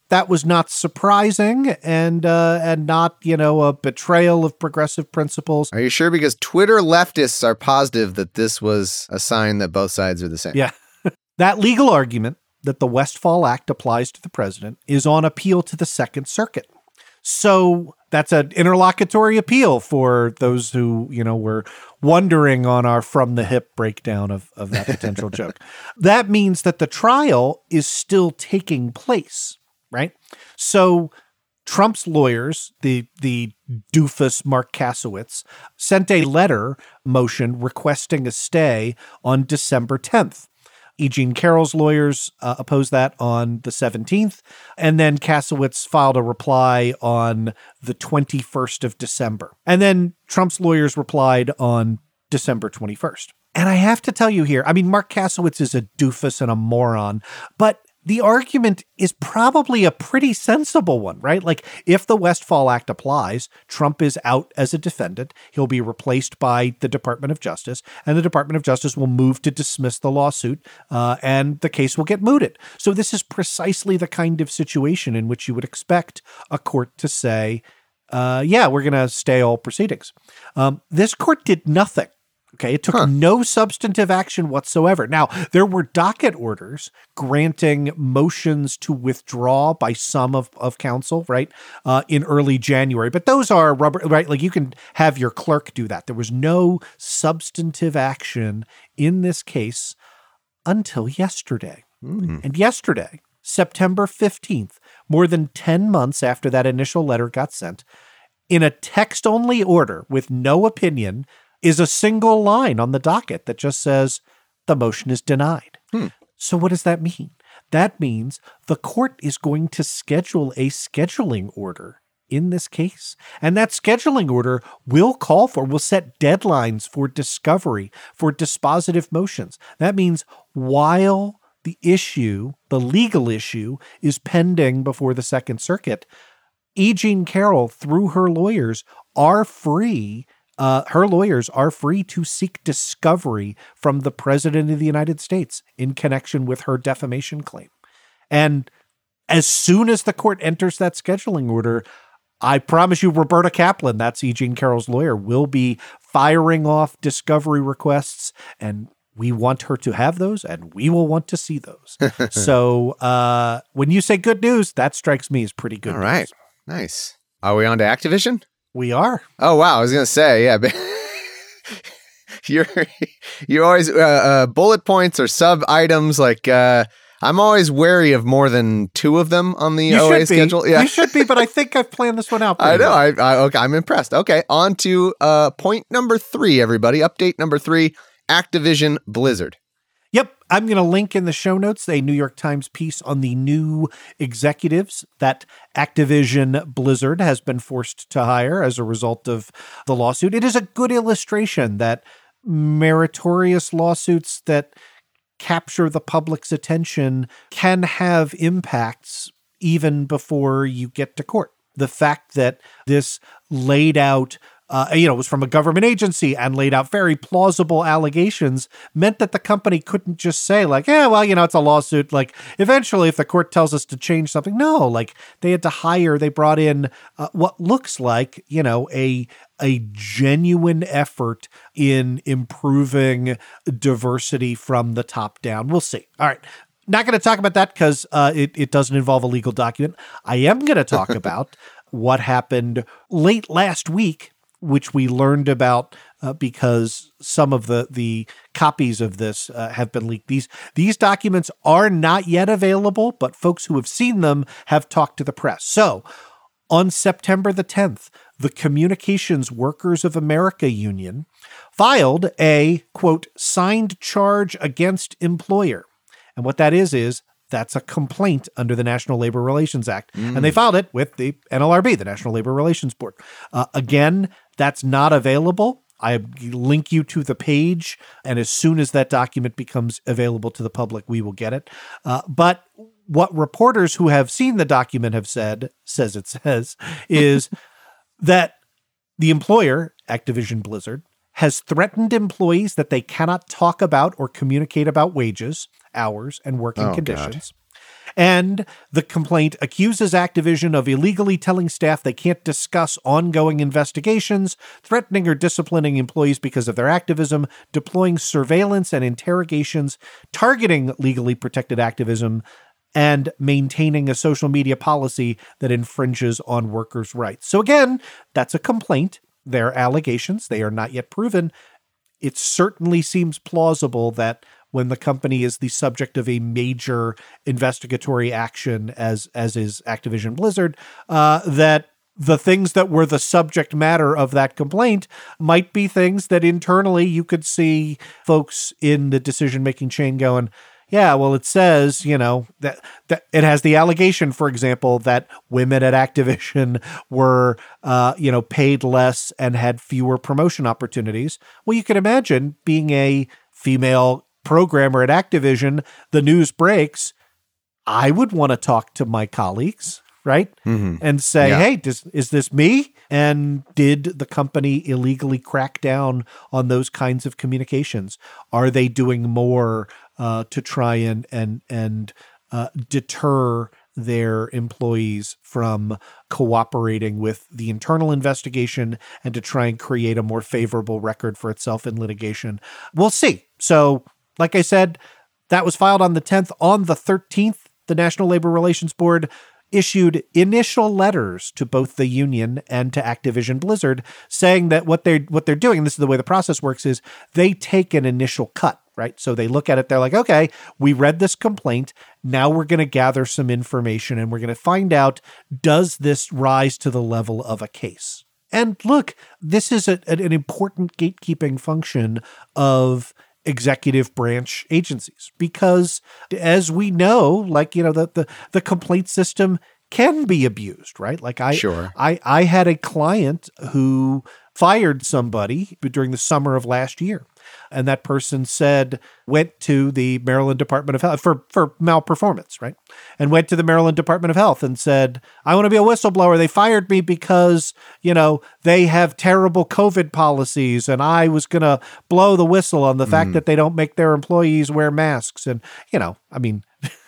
that was not surprising and uh, and not, you know, a betrayal of progressive principles. Are you sure? Because Twitter leftists are positive that this was a sign that both sides are the same. Yeah. That legal argument that the Westfall Act applies to the president is on appeal to the Second Circuit. So that's an interlocutory appeal for those who, you know, were wondering on our from the hip breakdown of, of that potential joke. That means that the trial is still taking place, right? So Trump's lawyers, the the doofus Mark Kasowitz, sent a letter motion requesting a stay on December tenth. E. Jean Carroll's lawyers uh, opposed that on the seventeenth, and then Kasowitz filed a reply on the twenty-first of December. And then Trump's lawyers replied on December twenty-first. And I have to tell you here, I mean, Mark Kasowitz is a doofus and a moron, but the argument is probably a pretty sensible one, right? Like, if the Westfall Act applies, Trump is out as a defendant. He'll be replaced by the Department of Justice, and the Department of Justice will move to dismiss the lawsuit, uh, and the case will get mooted. So this is precisely the kind of situation in which you would expect a court to say, uh, yeah, we're going to stay all proceedings. Um, this court did nothing. Okay, it took huh. no substantive action whatsoever. Now, there were docket orders granting motions to withdraw by some of, of counsel, right, uh, in early January. But those are rubber, right? Like, you can have your clerk do that. There was no substantive action in this case until yesterday. Mm. And yesterday, September fifteenth, more than ten months after that initial letter got sent, in a text-only order with no opinion, is a single line on the docket that just says the motion is denied. Hmm. So what does that mean? That means the court is going to schedule a scheduling order in this case. And that scheduling order will call for, will set deadlines for discovery, for dispositive motions. That means while the issue, the legal issue, is pending before the Second Circuit, E. Jean Carroll, through her lawyers, are free Uh, her lawyers are free to seek discovery from the President of the United States in connection with her defamation claim. And as soon as the court enters that scheduling order, I promise you, Roberta Kaplan, that's E. Jean Carroll's lawyer, will be firing off discovery requests, and we want her to have those, and we will want to see those. So uh, when you say good news, that strikes me as pretty good All news. right. Nice. Are we on to Activision? We are. Oh, wow. I was going to say, yeah. But you're, you're always, uh, uh, bullet points or sub items. Like, uh, I'm always wary of more than two of them on the you O A should be. schedule. Yeah. You should be, but I think I've planned this one out. I know. Well. I, I, okay, I'm impressed. Okay. On to uh, point number three, everybody. Update number three, Activision Blizzard. Yep. I'm going to link in the show notes a New York Times piece on the new executives that Activision Blizzard has been forced to hire as a result of the lawsuit. It is a good illustration that meritorious lawsuits that capture the public's attention can have impacts even before you get to court. The fact that this laid out Uh, you know, it was from a government agency and laid out very plausible allegations meant that the company couldn't just say like, yeah, well, you know, it's a lawsuit. Like, eventually, if the court tells us to change something, no, like they had to hire, they brought in uh, what looks like, you know, a a genuine effort in improving diversity from the top down. We'll see. All right. Not going to talk about that because uh, it, it doesn't involve a legal document. I am going to talk about what happened late last week, which we learned about uh, because some of the the copies of this uh, have been leaked. These these documents are not yet available, but folks who have seen them have talked to the press. So on September the tenth, the Communications Workers of America Union filed a, quote, signed charge against employer. And what that is, is that's a complaint under the National Labor Relations Act. Mm. And they filed it with the N L R B, the National Labor Relations Board. Uh, again, that's not available. I link you to the page, and as soon as that document becomes available to the public, we will get it. Uh, but what reporters who have seen the document have said, says it says, is that the employer, Activision Blizzard, has threatened employees that they cannot talk about or communicate about wages, hours, and working oh, conditions. God. And the complaint accuses Activision of illegally telling staff they can't discuss ongoing investigations, threatening or disciplining employees because of their activism, deploying surveillance and interrogations, targeting legally protected activism, and maintaining a social media policy that infringes on workers' rights. So again, that's a complaint. They're allegations. They are not yet proven. It certainly seems plausible that when the company is the subject of a major investigatory action, as as is Activision Blizzard, uh, that the things that were the subject matter of that complaint might be things that internally you could see folks in the decision-making chain going, yeah, well, it says, you know, that, that it has the allegation, for example, that women at Activision were, uh, you know, paid less and had fewer promotion opportunities. Well, you can imagine being a female programmer at Activision, the news breaks, I would want to talk to my colleagues, right? Mm-hmm. And say, Yeah. hey, does, is this me? And did the company illegally crack down on those kinds of communications? Are they doing more uh, to try and and and uh, deter their employees from cooperating with the internal investigation and to try and create a more favorable record for itself in litigation? We'll see. So, like I said, that was filed on the tenth. On the thirteenth, the National Labor Relations Board issued initial letters to both the union and to Activision Blizzard saying that what they're what they're doing, and this is the way the process works, is they take an initial cut, right? So they look at it, they're like, okay, we read this complaint. Now we're going to gather some information and we're going to find out, does this rise to the level of a case? And look, this is a, an important gatekeeping function of executive branch agencies, because as we know, like, you know, the, the, the complaint system can be abused, right? Like I, Sure. I, I had a client who fired somebody during the summer of last year. And that person said, went to the Maryland Department of Health for, for malperformance, right? And went to the Maryland Department of Health and said, I want to be a whistleblower. They fired me because, you know, they have terrible COVID policies and I was going to blow the whistle on the mm. fact that they don't make their employees wear masks. And, you know, I mean,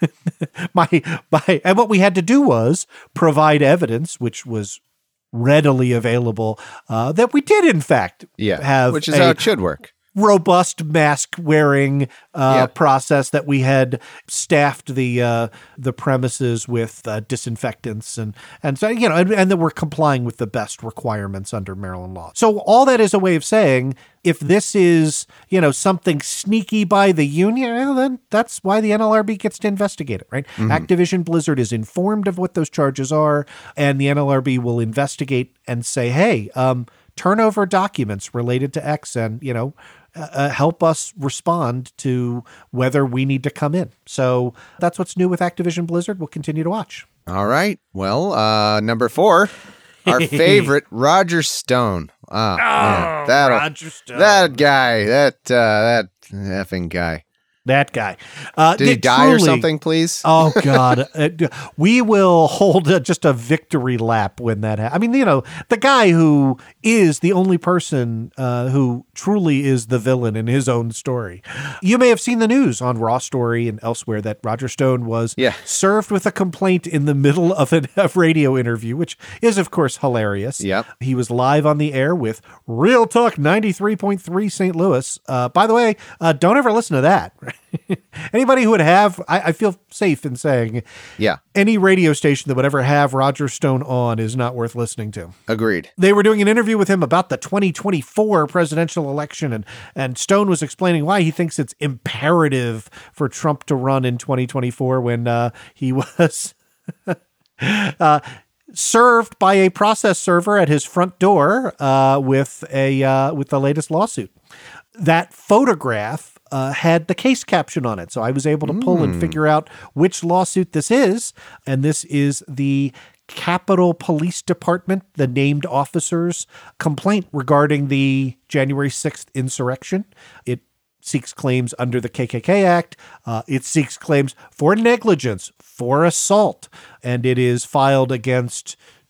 my, my, and what we had to do was provide evidence, which was readily available, uh, that we did in fact yeah, have, which is a, how it should work. Robust mask wearing uh, yeah. process, that we had staffed the uh, the premises with uh, disinfectants and and so you know and, and that we're complying with the best requirements under Maryland law. So all that is a way of saying, if this is, you know, something sneaky by the union, well, then that's why the N L R B gets to investigate it, right? Mm-hmm. Activision Blizzard is informed of what those charges are, and the N L R B will investigate and say, hey, um, turn over documents related to X and, you know, uh, help us respond to whether we need to come in. So that's what's new with Activision Blizzard. We'll continue to watch. All right. Well, uh, number four, our favorite, Roger Stone. Oh, oh man, that'll, Roger Stone. That guy, that, uh, that effing guy. That guy. Uh, Did he die truly, or something, please? Oh, God. uh, we will hold a, just a victory lap when that happens. I mean, you know, the guy who is the only person uh, who truly is the villain in his own story. You may have seen the news on Raw Story and elsewhere that Roger Stone was yeah. served with a complaint in the middle of a, a radio interview, which is, of course, hilarious. Yep. He was live on the air with Real Talk ninety-three point three Saint Louis. Uh, by the way, uh, don't ever listen to that. Anybody who would have, I, I feel safe in saying, yeah, any radio station that would ever have Roger Stone on is not worth listening to. Agreed. They were doing an interview with him about the twenty twenty-four presidential election, and, and Stone was explaining why he thinks it's imperative for Trump to run in twenty twenty-four when uh, he was uh, served by a process server at his front door uh, with a uh, with the latest lawsuit. That photograph Uh, had the case caption on it. So I was able to pull mm. and figure out which lawsuit this is. And this is the Capitol Police Department, the named officer's complaint regarding the January sixth insurrection. It seeks claims under the K K K Act. Uh, it seeks claims for negligence, for assault, and it is filed against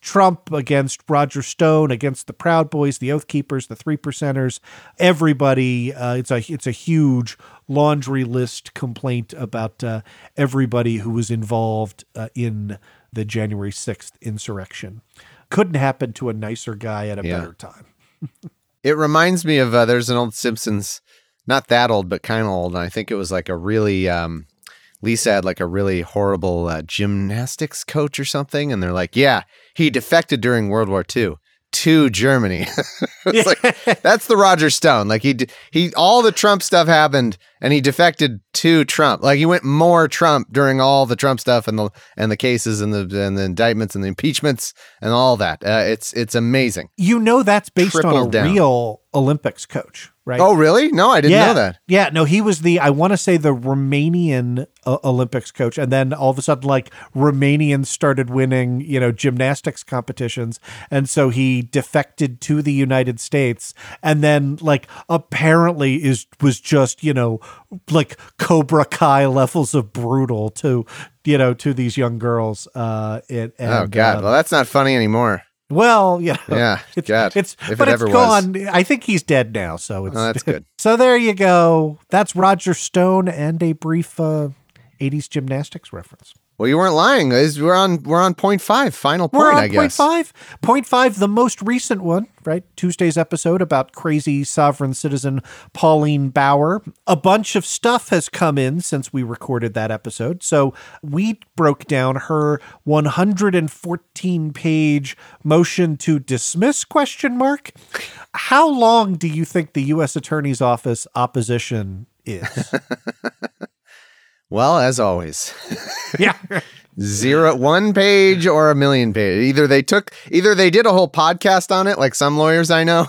Trump against Roger Stone, against the Proud Boys, the Oath Keepers, the Three Percenters, everybody. Uh, it's a it's a huge laundry list complaint about uh, everybody who was involved uh, in the January sixth insurrection. Couldn't happen to a nicer guy at a Yeah. better time. It reminds me of, uh, there's an old Simpsons, not that old, but kind of old. And I think it was like a really, um, Lisa had like a really horrible uh, gymnastics coach or something. And they're like, yeah, he defected during World War Two to Germany. It's like, that's the Roger Stone. Like he, d- he, all the Trump stuff happened and he defected to Trump. Like he went more Trump during all the Trump stuff and the, and the cases and the, and the indictments and the impeachments and all that. Uh, it's, it's amazing. You know, that's based on a Tripled down. real Olympics coach, right? Oh, really? No, I didn't yeah. know that. Yeah, no, he was the, I want to say the Romanian uh, Olympics coach. And then all of a sudden, like Romanians started winning, you know, gymnastics competitions. And so he defected to the United States. And then like apparently is, was just, you know, like Cobra Kai levels of brutal to, you know, to these young girls. Uh, it, and, Oh God. uh, Well, that's not funny anymore. Well, you know, Yeah, it's, God, it's if but it it's ever gone. I think he's dead now, so it's Oh, that's good. So there you go. That's Roger Stone and a brief uh, eighties gymnastics reference. Well, you weren't lying. guys. We're on we're on point five, final point, We're on I guess. point five. Point five, the most recent one, right? Tuesday's episode about crazy sovereign citizen Pauline Bauer. A bunch of stuff has come in since we recorded that episode. So we broke down her one hundred fourteen page motion to dismiss question mark. How long do you think the U S Attorney's Office opposition is? Well, as always, Yeah. zero, one page or a million page. Either they took, either they did a whole podcast on it, like some lawyers I know,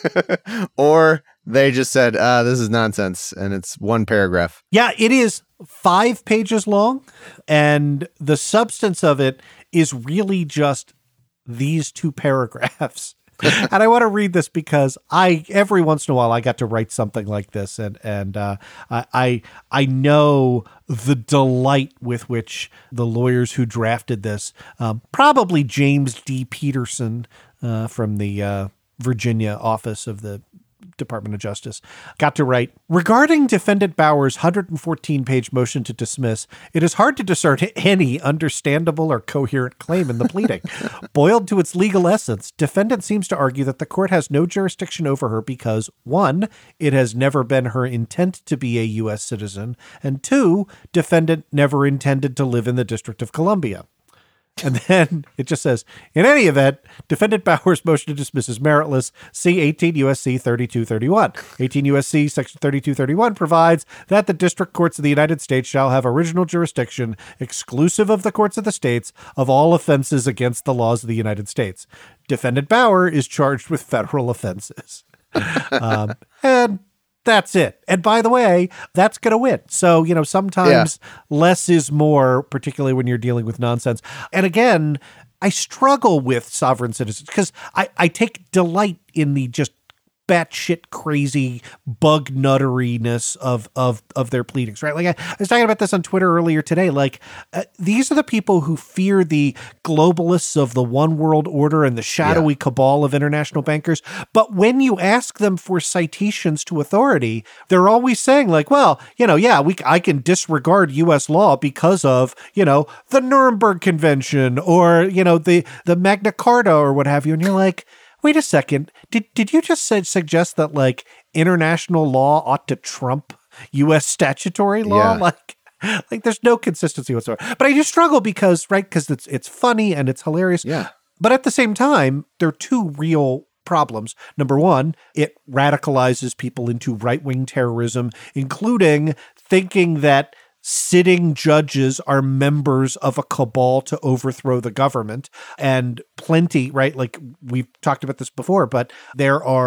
or they just said, uh, this is nonsense. And it's one paragraph. Yeah, it is five pages long. And the substance of it is really just these two paragraphs. And I want to read this because I, every once in a while, I got to write something like this, and and uh, I I know the delight with which the lawyers who drafted this, um, probably James D. Peterson uh, from the uh, Virginia office of the Department of Justice, got to write, regarding defendant Bauer's one hundred fourteen page motion to dismiss, it is hard to discern any understandable or coherent claim in the pleading. Boiled to its legal essence, defendant seems to argue that the court has no jurisdiction over her because, one, it has never been her intent to be a U S citizen, and two, defendant never intended to live in the District of Columbia. And then it just says, in any event, defendant Bauer's motion to dismiss is meritless. See eighteen U S C thirty-two thirty-one. eighteen U S C section thirty-two thirty-one provides that the district courts of the United States shall have original jurisdiction exclusive of the courts of the states of all offenses against the laws of the United States. Defendant Bauer is charged with federal offenses. um, and that's it. And by the way, that's going to win. So, you know, sometimes yeah. less is more, particularly when you're dealing with nonsense. And again, I struggle with sovereign citizens because I, I take delight in the just batshit crazy bug nutteriness of, of, of their pleadings, right? Like I, I was talking about this on Twitter earlier today. Like uh, these are the people who fear the globalists of the one world order and the shadowy yeah. cabal of international bankers. But when you ask them for citations to authority, they're always saying like, well, you know, yeah, we, I can disregard U S law because of, you know, the Nuremberg Convention or, you know, the, the Magna Carta or what have you. And you're like, wait a second. Did did you just say, suggest that like international law ought to trump U S statutory law? Yeah. Like, like there's no consistency whatsoever. But I just struggle because, right, because it's it's funny and it's hilarious. Yeah. But at the same time, there are two real problems. Number one, it radicalizes people into right-wing terrorism, including thinking that sitting judges are members of a cabal to overthrow the government. And plenty, right? Like we've talked about this before, but there are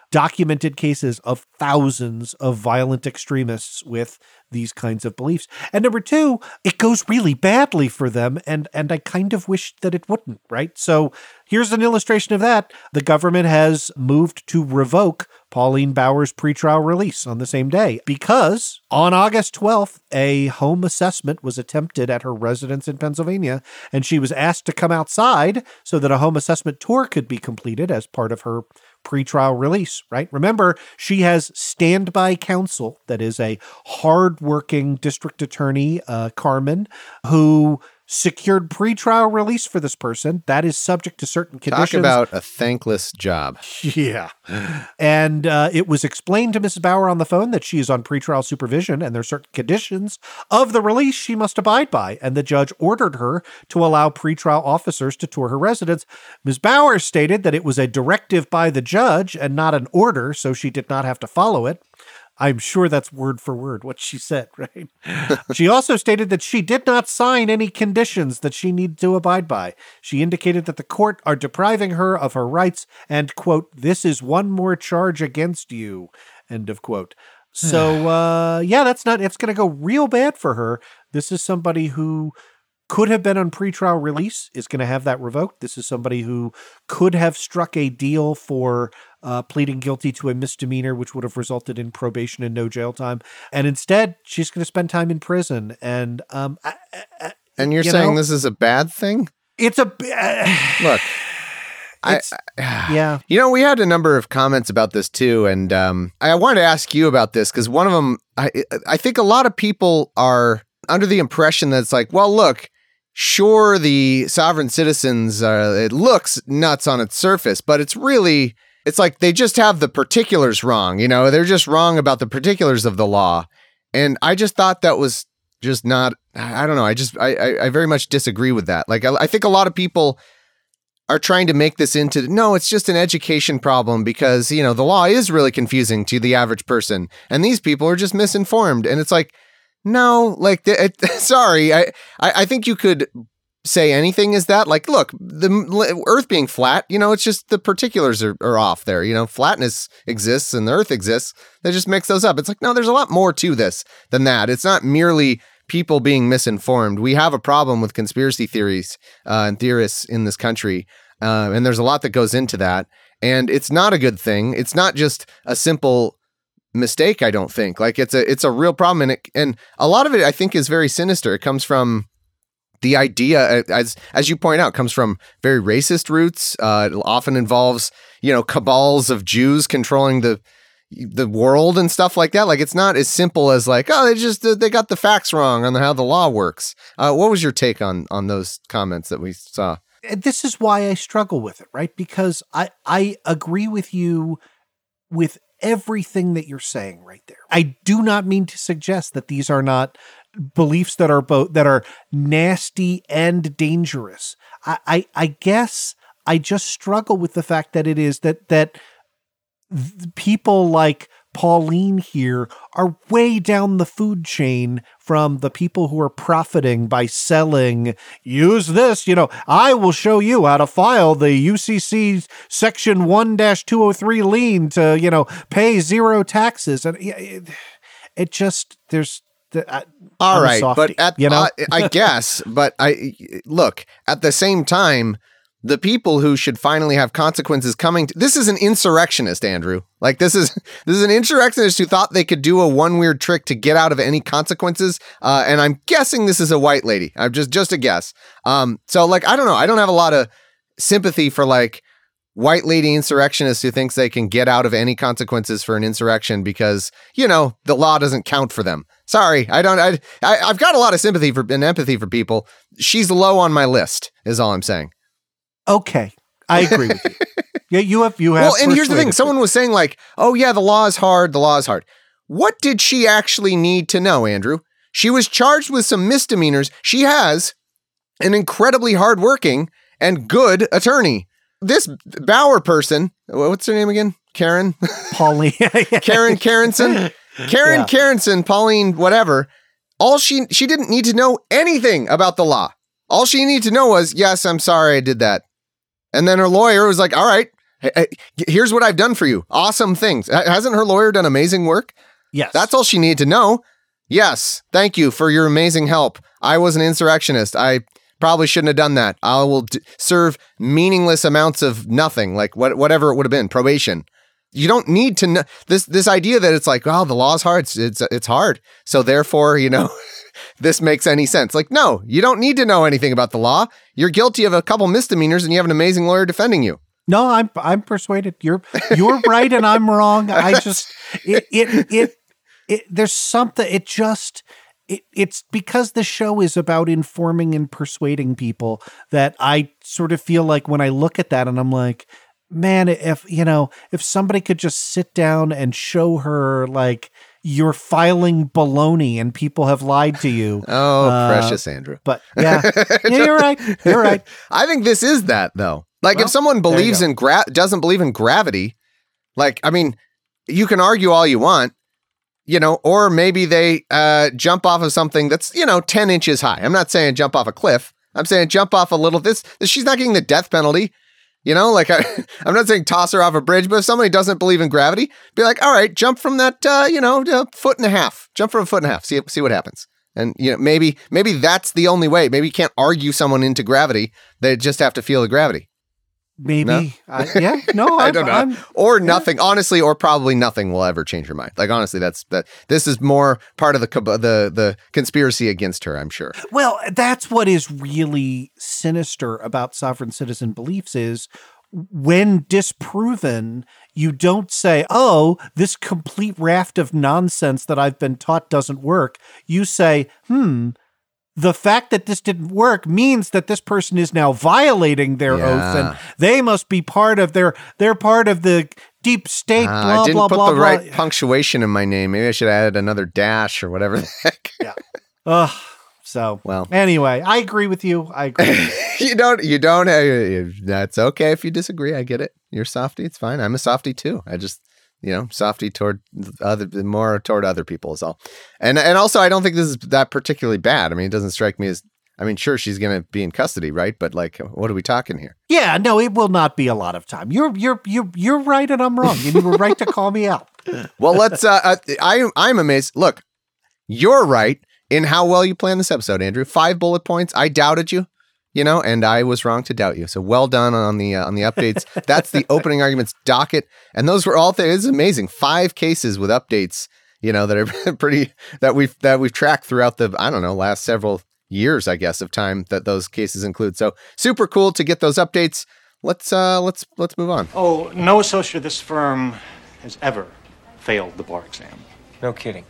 documented cases of thousands of violent extremists with these kinds of beliefs. And number two, it goes really badly for them, and and I kind of wish that it wouldn't, right? So here's an illustration of that. The government has moved to revoke Pauline Bower's pretrial release on the same day because on August twelfth, a home assessment was attempted at her residence in Pennsylvania, and she was asked to come outside so that a home assessment tour could be completed as part of her pretrial release, right? Remember, she has standby counsel, that is a hardworking district attorney, uh, Carmen, who secured pretrial release for this person. That is subject to certain conditions. Talk about a thankless job. Yeah. And uh, it was explained to Missus Bower on the phone that she is on pretrial supervision and there are certain conditions of the release she must abide by. And the judge ordered her to allow pretrial officers to tour her residence. Miz Bower stated that it was a directive by the judge and not an order, so she did not have to follow it. I'm sure that's word for word what she said, right? She also stated that she did not sign any conditions that she needed to abide by. She indicated that the court are depriving her of her rights and, quote, this is one more charge against you, end of quote. So, uh, yeah, that's not, it's going to go real bad for her. This is somebody who could have been on pretrial release, is going to have that revoked. This is somebody who could have struck a deal for uh, pleading guilty to a misdemeanor, which would have resulted in probation and no jail time. And instead, she's going to spend time in prison. And um, I, I, and you're you saying know, this is a bad thing? It's a uh, look. I, yeah. You know, we had a number of comments about this too, and um, I wanted to ask you about this because one of them, I, I think a lot of people are under the impression that it's like, well, look. Sure, the sovereign citizens, uh, it looks nuts on its surface, but it's really, it's like they just have the particulars wrong. You know, they're just wrong about the particulars of the law. And I just thought that was just not, I don't know. I just, I, I, I very much disagree with that. Like, I, I think a lot of people are trying to make this into, no, it's just an education problem because, you know, the law is really confusing to the average person. And these people are just misinformed. And it's like, no, like, it, sorry, I, I think you could say anything is that, like, look, the Earth being flat, you know, it's just the particulars are, are off there, you know, flatness exists and the Earth exists. They just mix those up. It's like, no, there's a lot more to this than that. It's not merely people being misinformed. We have a problem with conspiracy theories uh, and theorists in this country, uh, and there's a lot that goes into that, and it's not a good thing. It's not just a simple mistake, I don't think. Like it's a it's a real problem, and it, and a lot of it I think is very sinister. It comes from the idea, as as you point out, comes from very racist roots. Uh, it often involves, you know, cabals of Jews controlling the the world and stuff like that. Like it's not as simple as like, oh, they just they got the facts wrong on how the law works. Uh, what was your take on on those comments that we saw? This is why I struggle with it, right? Because I I agree with you with everything that you're saying right there. I do not mean to suggest that these are not beliefs that are both that are nasty and dangerous. I, I, I guess I just struggle with the fact that it is that that th- people like Pauline here are way down the food chain from the people who are profiting by selling, use this, you know, I will show you how to file the U C C section one dash two oh three lien to, you know, pay zero taxes. And it, it just, there's, I, all I'm right. softy, but at, you know, uh, I guess, but I look at the same time, the people who should finally have consequences coming to, this is an insurrectionist, Andrew. Like this is this is an insurrectionist who thought they could do a one weird trick to get out of any consequences. Uh, and I'm guessing this is a white lady. I'm just just a guess. Um, so like I don't know. I don't have a lot of sympathy for like white lady insurrectionists who thinks they can get out of any consequences for an insurrection because, you know, the law doesn't count for them. Sorry, I don't. I, I I've got a lot of sympathy for and empathy for people. She's low on my list, is all I'm saying. Okay, I agree with you. Yeah, you have you have. Well, and here's the thing: someone was saying like, "Oh yeah, the law is hard. The law is hard." What did she actually need to know, Andrew? She was charged with some misdemeanors. She has an incredibly hardworking and good attorney. This Bower person, what's her name again? Karen, Pauline, Karen Karenson, Karen yeah. Karenson, Pauline, whatever. All she she didn't need to know anything about the law. All she needed to know was, yes, I'm sorry I did that. And then her lawyer was like, all right, Hey, hey, here's what I've done for you. Awesome things. Hasn't her lawyer done amazing work? Yes. That's all she needed to know. Yes. Thank you for your amazing help. I was an insurrectionist. I probably shouldn't have done that. I will d- serve meaningless amounts of nothing, like what, whatever it would have been, probation. You don't need to know this, this idea that it's like, oh, the law's hard. It's, it's, it's hard. So therefore, you know, this makes any sense. Like, no, you don't need to know anything about the law. You're guilty of a couple misdemeanors and you have an amazing lawyer defending you. No, I'm I'm persuaded. You're you're right and I'm wrong. I just it it it, it there's something it just it, it's because the show is about informing and persuading people that I sort of feel like when I look at that and I'm like, man, if you know, if somebody could just sit down and show her like you're filing baloney and people have lied to you. Oh, uh, precious Andrew. But yeah, yeah, you're right. You're right. I think this is that though. Like Well, if someone there you believes go. in gra- doesn't believe in gravity, like, I mean, you can argue all you want, you know, or maybe they uh, jump off of something that's, you know, ten inches high. I'm not saying jump off a cliff. I'm saying jump off a little, this, this she's not getting the death penalty. You know, like I, I'm not saying toss her off a bridge, but if somebody doesn't believe in gravity, be like, all right, jump from that, uh, you know, a foot and a half, jump from a foot and a half, see, see what happens. And, you know, maybe, maybe that's the only way. Maybe you can't argue someone into gravity. They just have to feel the gravity. Maybe. No? I, yeah. No, I I'm, don't know. I'm, or nothing, honestly, or probably nothing will ever change her mind. Like, honestly, that's that. This is more part of the co- the the conspiracy against her, I'm sure. Well, that's what is really sinister about sovereign citizen beliefs is when disproven, you don't say, oh, this complete raft of nonsense that I've been taught doesn't work. You say, hmm, the fact that this didn't work means that this person is now violating their Yeah. oath and they must be part of their, they're part of the deep state, Uh, blah, I didn't blah, put blah, the blah. right punctuation in my name. Maybe I should have added another dash or whatever the heck. Yeah. Ugh. So, Well. anyway, I agree with you. I agree. you don't, you don't, uh, that's okay if you disagree. I get it. You're softy. It's fine. I'm a softy too. I just, you know, softy toward other, more toward other people is all. And, and also I don't think this is that particularly bad. I mean, it doesn't strike me as, I mean, sure, she's going to be in custody, right? But like, what are we talking here? Yeah, no, it will not be a lot of time. You're you're you're you're right, and I'm wrong. And you were right to call me out. Well, let's. Uh, uh, I I'm amazed. Look, you're right in how well you planned this episode, Andrew. Five bullet points. I doubted you, you know, and I was wrong to doubt you. So well done on the uh, on the updates. That's the opening arguments docket, and those were all things. It's amazing. Five cases with updates, you know, that are pretty that we've that we've tracked throughout the I don't know last several years, I guess, of time that those cases include. So super cool to get those updates. Let's uh let's let's move on. Oh, no associate of this firm has ever failed the bar exam. No kidding.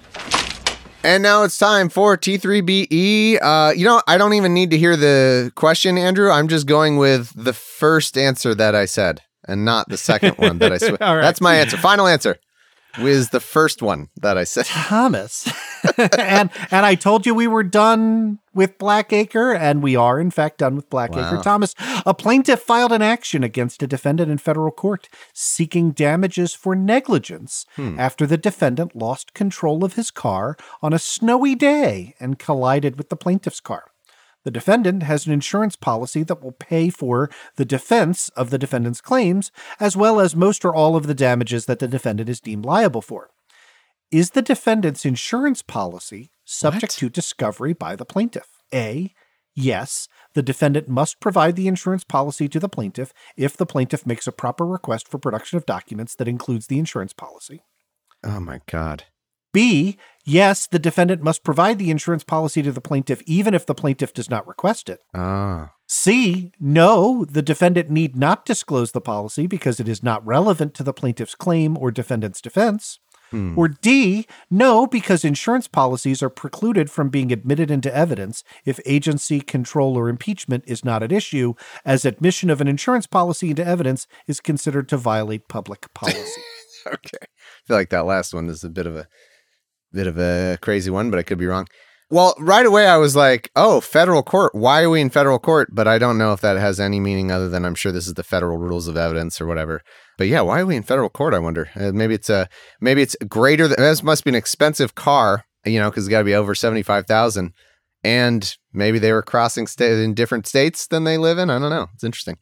And now it's time for T three B E. Uh, you know, I don't even need to hear the question, Andrew. I'm just going with the first answer that I said and not the second one that I said. All right. That's my answer. Final answer was the first one that I said. Thomas. and and I told you we were done with Blackacre, and we are in fact done with Blackacre. Wow. Thomas, a plaintiff filed an action against a defendant in federal court seeking damages for negligence Hmm. after the defendant lost control of his car on a snowy day and collided with the plaintiff's car. The defendant has an insurance policy that will pay for the defense of the defendant's claims, as well as most or all of the damages that the defendant is deemed liable for. Is the defendant's insurance policy subject What? to discovery by the plaintiff? A, yes, the defendant must provide the insurance policy to the plaintiff if the plaintiff makes a proper request for production of documents that includes the insurance policy. Oh my God. B, yes, the defendant must provide the insurance policy to the plaintiff even if the plaintiff does not request it. Ah. C, no, the defendant need not disclose the policy because it is not relevant to the plaintiff's claim or defendant's defense. Hmm. Or D, no, because insurance policies are precluded from being admitted into evidence if agency, control, or impeachment is not at issue, as admission of an insurance policy into evidence is considered to violate public policy. Okay. I feel like that last one is a bit of a bit of a crazy one, but I could be wrong. Well, right away I was like, oh, federal court. Why are we in federal court? But I don't know if that has any meaning other than I'm sure this is the federal rules of evidence or whatever. But yeah, why are we in federal court? I wonder. Uh, maybe it's a maybe it's greater than this must be an expensive car, you know, because it's got to be over seventy-five thousand. And maybe they were crossing state in different states than they live in. I don't know. It's interesting.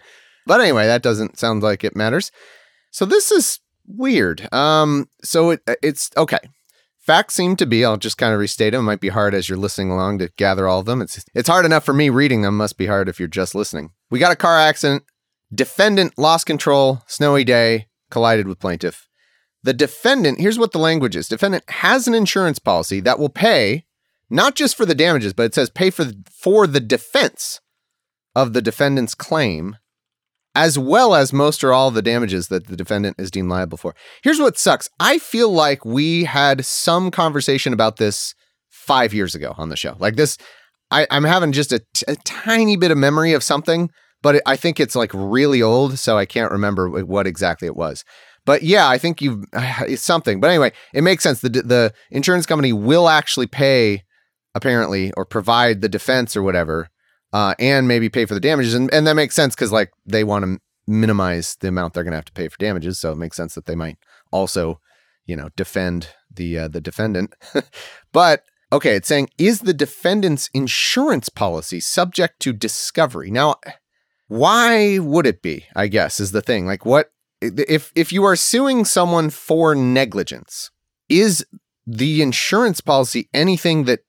But anyway, that doesn't sound like it matters. So this is weird. Um, so it it's okay. Facts seem to be, I'll just kind of restate them. It might be hard as you're listening along to gather all of them. It's it's hard enough for me reading them. Must be hard if you're just listening. We got a car accident. Defendant lost control. Snowy day. Collided with plaintiff. The defendant, here's what the language is. Defendant has an insurance policy that will pay, not just for the damages, but it says pay for, for the defense of the defendant's claim, as well as most or all of the damages that the defendant is deemed liable for. Here's what sucks. I feel like we had some conversation about this five years ago on the show. Like this, I, I'm having just a, t- a tiny bit of memory of something, but it, I think it's like really old, so I can't remember what exactly it was. But yeah, I think you've, it's something. But anyway, it makes sense. The, the insurance company will actually pay, apparently, or provide the defense or whatever, uh, and maybe pay for the damages. And, and that makes sense because like they want to minimize the amount they're going to have to pay for damages. So it makes sense that they might also, you know, defend the uh, the defendant. But okay, it's saying, is the defendant's insurance policy subject to discovery? Now, why would it be, I guess, is the thing. Like what, if if you are suing someone for negligence, is the insurance policy anything that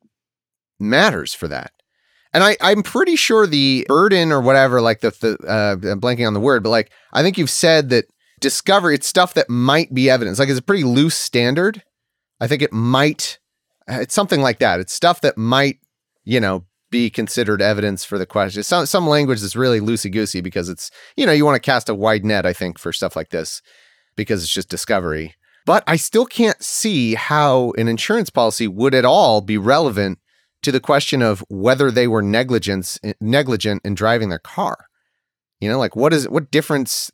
matters for that? And I, I'm pretty sure the burden or whatever, like the, the uh, I'm blanking on the word, but like, I think you've said that discovery, it's stuff that might be evidence. Like it's a pretty loose standard. I think it might, it's something like that. It's stuff that might, you know, be considered evidence for the question. Some, some language that's really loosey-goosey because it's, you know, you want to cast a wide net, I think, for stuff like this because it's just discovery. But I still can't see how an insurance policy would at all be relevant to the question of whether they were negligence, negligent in driving their car. You know, like what is, what difference?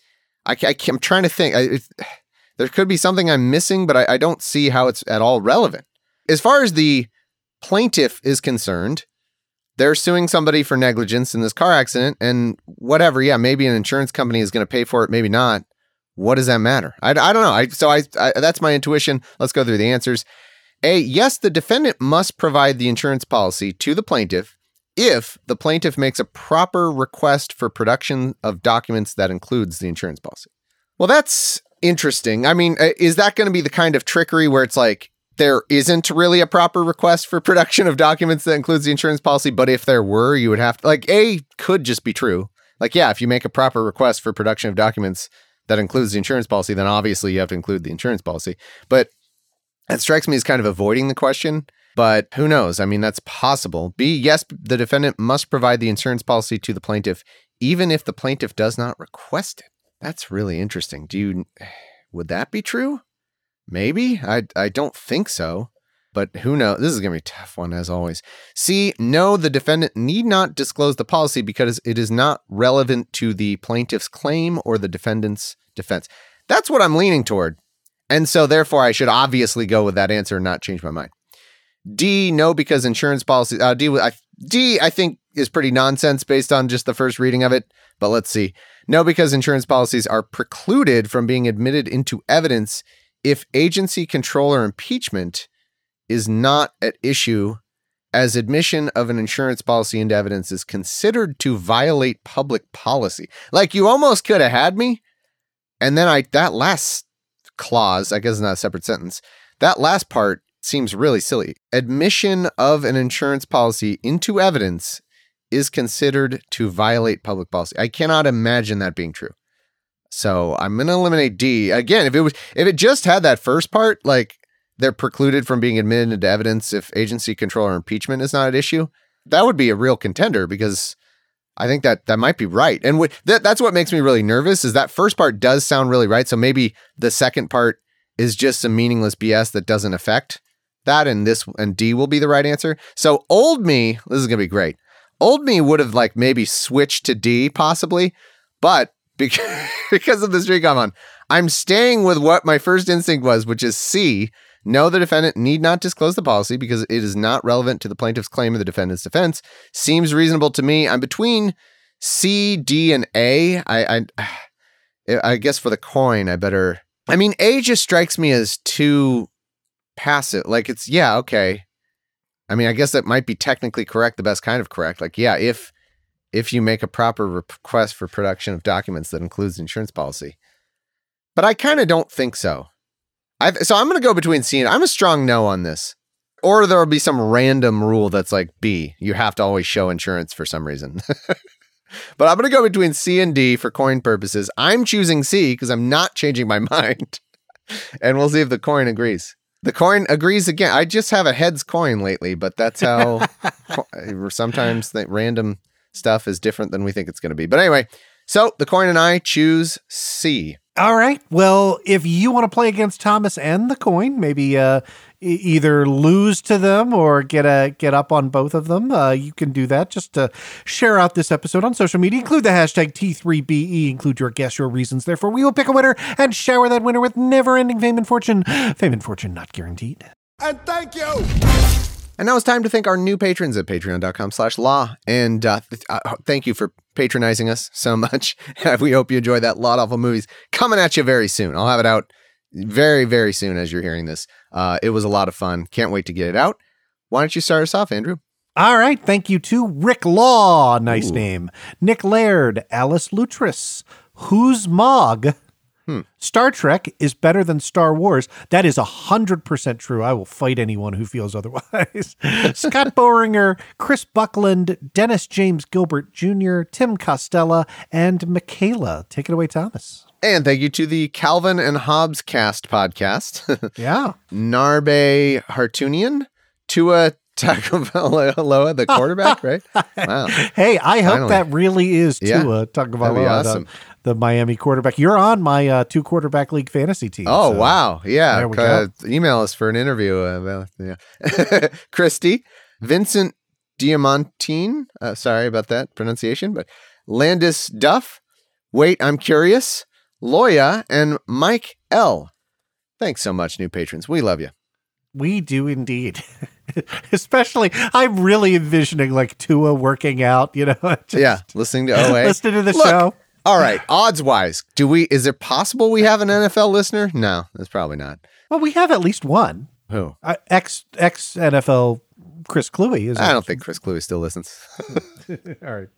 I, I I'm trying to think. I, it, there could be something I'm missing, but I, I don't see how it's at all relevant. As far as the plaintiff is concerned, they're suing somebody for negligence in this car accident and whatever. Yeah, maybe an insurance company is going to pay for it, maybe not. What does that matter? I, I don't know. I, so I, I that's my intuition. Let's go through the answers. A, yes, the defendant must provide the insurance policy to the plaintiff if the plaintiff makes a proper request for production of documents that includes the insurance policy. Well, that's interesting. I mean, is that going to be the kind of trickery where it's like there isn't really a proper request for production of documents that includes the insurance policy, but if there were, you would have to, like, A, could just be true. Like, yeah, if you make a proper request for production of documents that includes the insurance policy, then obviously you have to include the insurance policy. But it strikes me as kind of avoiding the question, but who knows? I mean, that's possible. B, yes, the defendant must provide the insurance policy to the plaintiff, even if the plaintiff does not request it. That's really interesting. Do you, would that be true? Maybe. I I don't think so, but who knows? This is going to be a tough one as always. C, no, the defendant need not disclose the policy because it is not relevant to the plaintiff's claim or the defendant's defense. That's what I'm leaning toward. And so therefore I should obviously go with that answer and not change my mind. D, no, because insurance policy, uh, D, I, D, I think is pretty nonsense based on just the first reading of it, but let's see. No, because insurance policies are precluded from being admitted into evidence if agency control or impeachment is not at issue, as admission of an insurance policy into evidence is considered to violate public policy. Like you almost could have had me. And then I, that last clause, I guess it's not a separate sentence. That last part seems really silly. Admission of an insurance policy into evidence is considered to violate public policy. I cannot imagine that being true. So I'm going to eliminate D. Again, if it was, if it just had that first part, like they're precluded from being admitted into evidence if agency control or impeachment is not at issue, that would be a real contender because I think that that might be right. And w- that, that's what makes me really nervous is that first part does sound really right. So maybe the second part is just some meaningless B S that doesn't affect that. And this and D will be the right answer. So old me, this is going to be great. Old me would have like maybe switched to D possibly, but because, because of the streak I'm on, I'm staying with what my first instinct was, which is C. No, the defendant need not disclose the policy because it is not relevant to the plaintiff's claim or the defendant's defense. Seems reasonable to me. I'm between C, D, and A. I, I, I guess for the coin, I better. I mean, A just strikes me as too passive. Like it's, yeah, okay. I mean, I guess that might be technically correct, the best kind of correct. Like, yeah, if if you make a proper request for production of documents that includes insurance policy. But I kind of don't think so. I so I'm going to go between C and I'm a strong no on this. Or there'll be some random rule that's like B. You have to always show insurance for some reason. But I'm going to go between C and D for coin purposes. I'm choosing C because I'm not changing my mind. And we'll see if the coin agrees. The coin agrees again. I just have a heads coin lately, but that's how sometimes the random stuff is different than we think it's going to be. But anyway, so the coin and I choose C. All right. Well, if you want to play against Thomas and the coin, maybe uh, e- either lose to them or get a get up on both of them, uh, you can do that. Just to share out this episode on social media. Include the hashtag T three B E. Include your guess, your reasons. Therefore, we will pick a winner and shower that winner with never-ending fame and fortune. Fame and fortune not guaranteed. And thank you. And now it's time to thank our new patrons at patreon.com slash law. And uh, th- uh, thank you for patronizing us so much. We hope you enjoy that Lot Awful Movies coming at you very soon. I'll have it out very, very soon as you're hearing this. Uh, it was a lot of fun. Can't wait to get it out. Why don't you start us off, Andrew? All right. Thank you to Rick Law. Nice Ooh. name. Nick Laird. Alice Lutris. Who's Mog? Hmm. Star Trek is better than Star Wars. That is one hundred percent true. I will fight anyone who feels otherwise. Scott Boehringer, Chris Buckland, Dennis James Gilbert Junior, Tim Costello, and Michaela. Take it away, Thomas. And thank you to the Calvin and Hobbes Cast podcast. Yeah. Narbe Hartunian, Tua Tagovailoa, the quarterback, right? Wow. Hey, I hope Finally. that really is Yeah. Tua Tagovailoa, That'd be awesome. the, the Miami quarterback. You're on my uh, two quarterback league fantasy team. Oh, so wow. Yeah. there we Uh, go. email us for an interview. Uh, well, yeah. Christy, Vincent Diamantine. Uh, sorry about that pronunciation, but Landis Duff. Wait, I'm curious. Loya and Mike L. Thanks so much, new patrons. We love you. We do indeed. Especially, I'm really envisioning like Tua working out, you know. just Yeah. Listening to O A. listening to the Look, show. All right. Odds wise, do we, is it possible we have an N F L listener? No, that's probably not. Well, we have at least one. Who? Uh, ex ex N F L Chris Cluey is. I don't think Chris Cluey still listens. All right.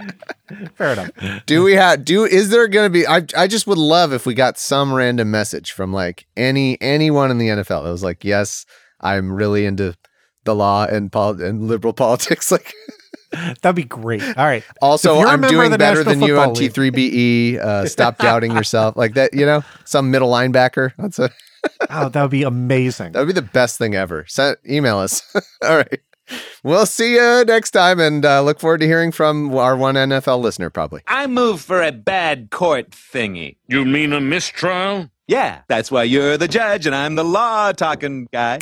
Fair enough. Do we have, do, is there going to be, I I just would love if we got some random message from like any, anyone in the N F L that was like, yes, I'm really into the law and pol- and liberal politics. Like, that'd be great. All right. also, If you're a I'm member of doing the better National than you Football on League- T three B E. Uh, stop doubting yourself. Like that, you know, some middle linebacker. That's a, Oh, that would be amazing. that would be the best thing ever. Send, email us. All right. We'll see you next time and uh, look forward to hearing from our one N F L listener, probably. I move for a bad court thingy. You mean a mistrial? Yeah, that's why you're the judge and I'm the law-talking guy.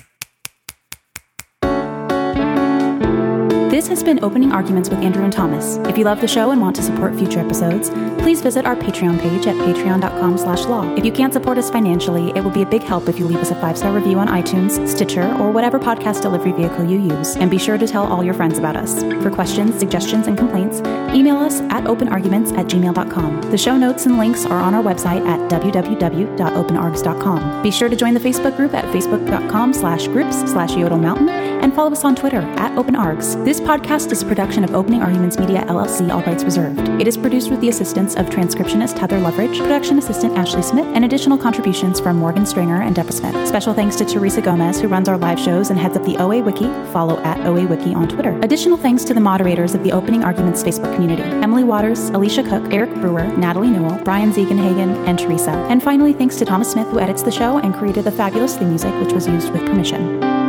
This has been Opening Arguments with Andrew and Thomas. If you love the show and want to support future episodes, please visit our Patreon page at patreon.com slash law. If you can't support us financially, it would be a big help if you leave us a five-star review on iTunes, Stitcher, or whatever podcast delivery vehicle you use. And be sure to tell all your friends about us. For questions, suggestions, and complaints, email us at openarguments at gmail dot com. The show notes and links are on our website at w w w dot open args dot com. Be sure to join the Facebook group at facebook.com slash groups slash Yodel Mountain and follow us on Twitter at openargs. This podcast is a production of Opening Arguments Media, L L C, all rights reserved. It is produced with the assistance of transcriptionist Heather Loveridge, production assistant Ashley Smith, and additional contributions from Morgan Stringer and Deborah Smith. Special thanks to Teresa Gomez, who runs our live shows and heads up the O A Wiki. Follow at O A Wiki on Twitter. Additional thanks to the moderators of the Opening Arguments Facebook community: Emily Waters, Alicia Cook, Eric Brewer, Natalie Newell, Brian Ziegenhagen, and Teresa. And finally, thanks to Thomas Smith, who edits the show and created the fabulous theme music, which was used with permission.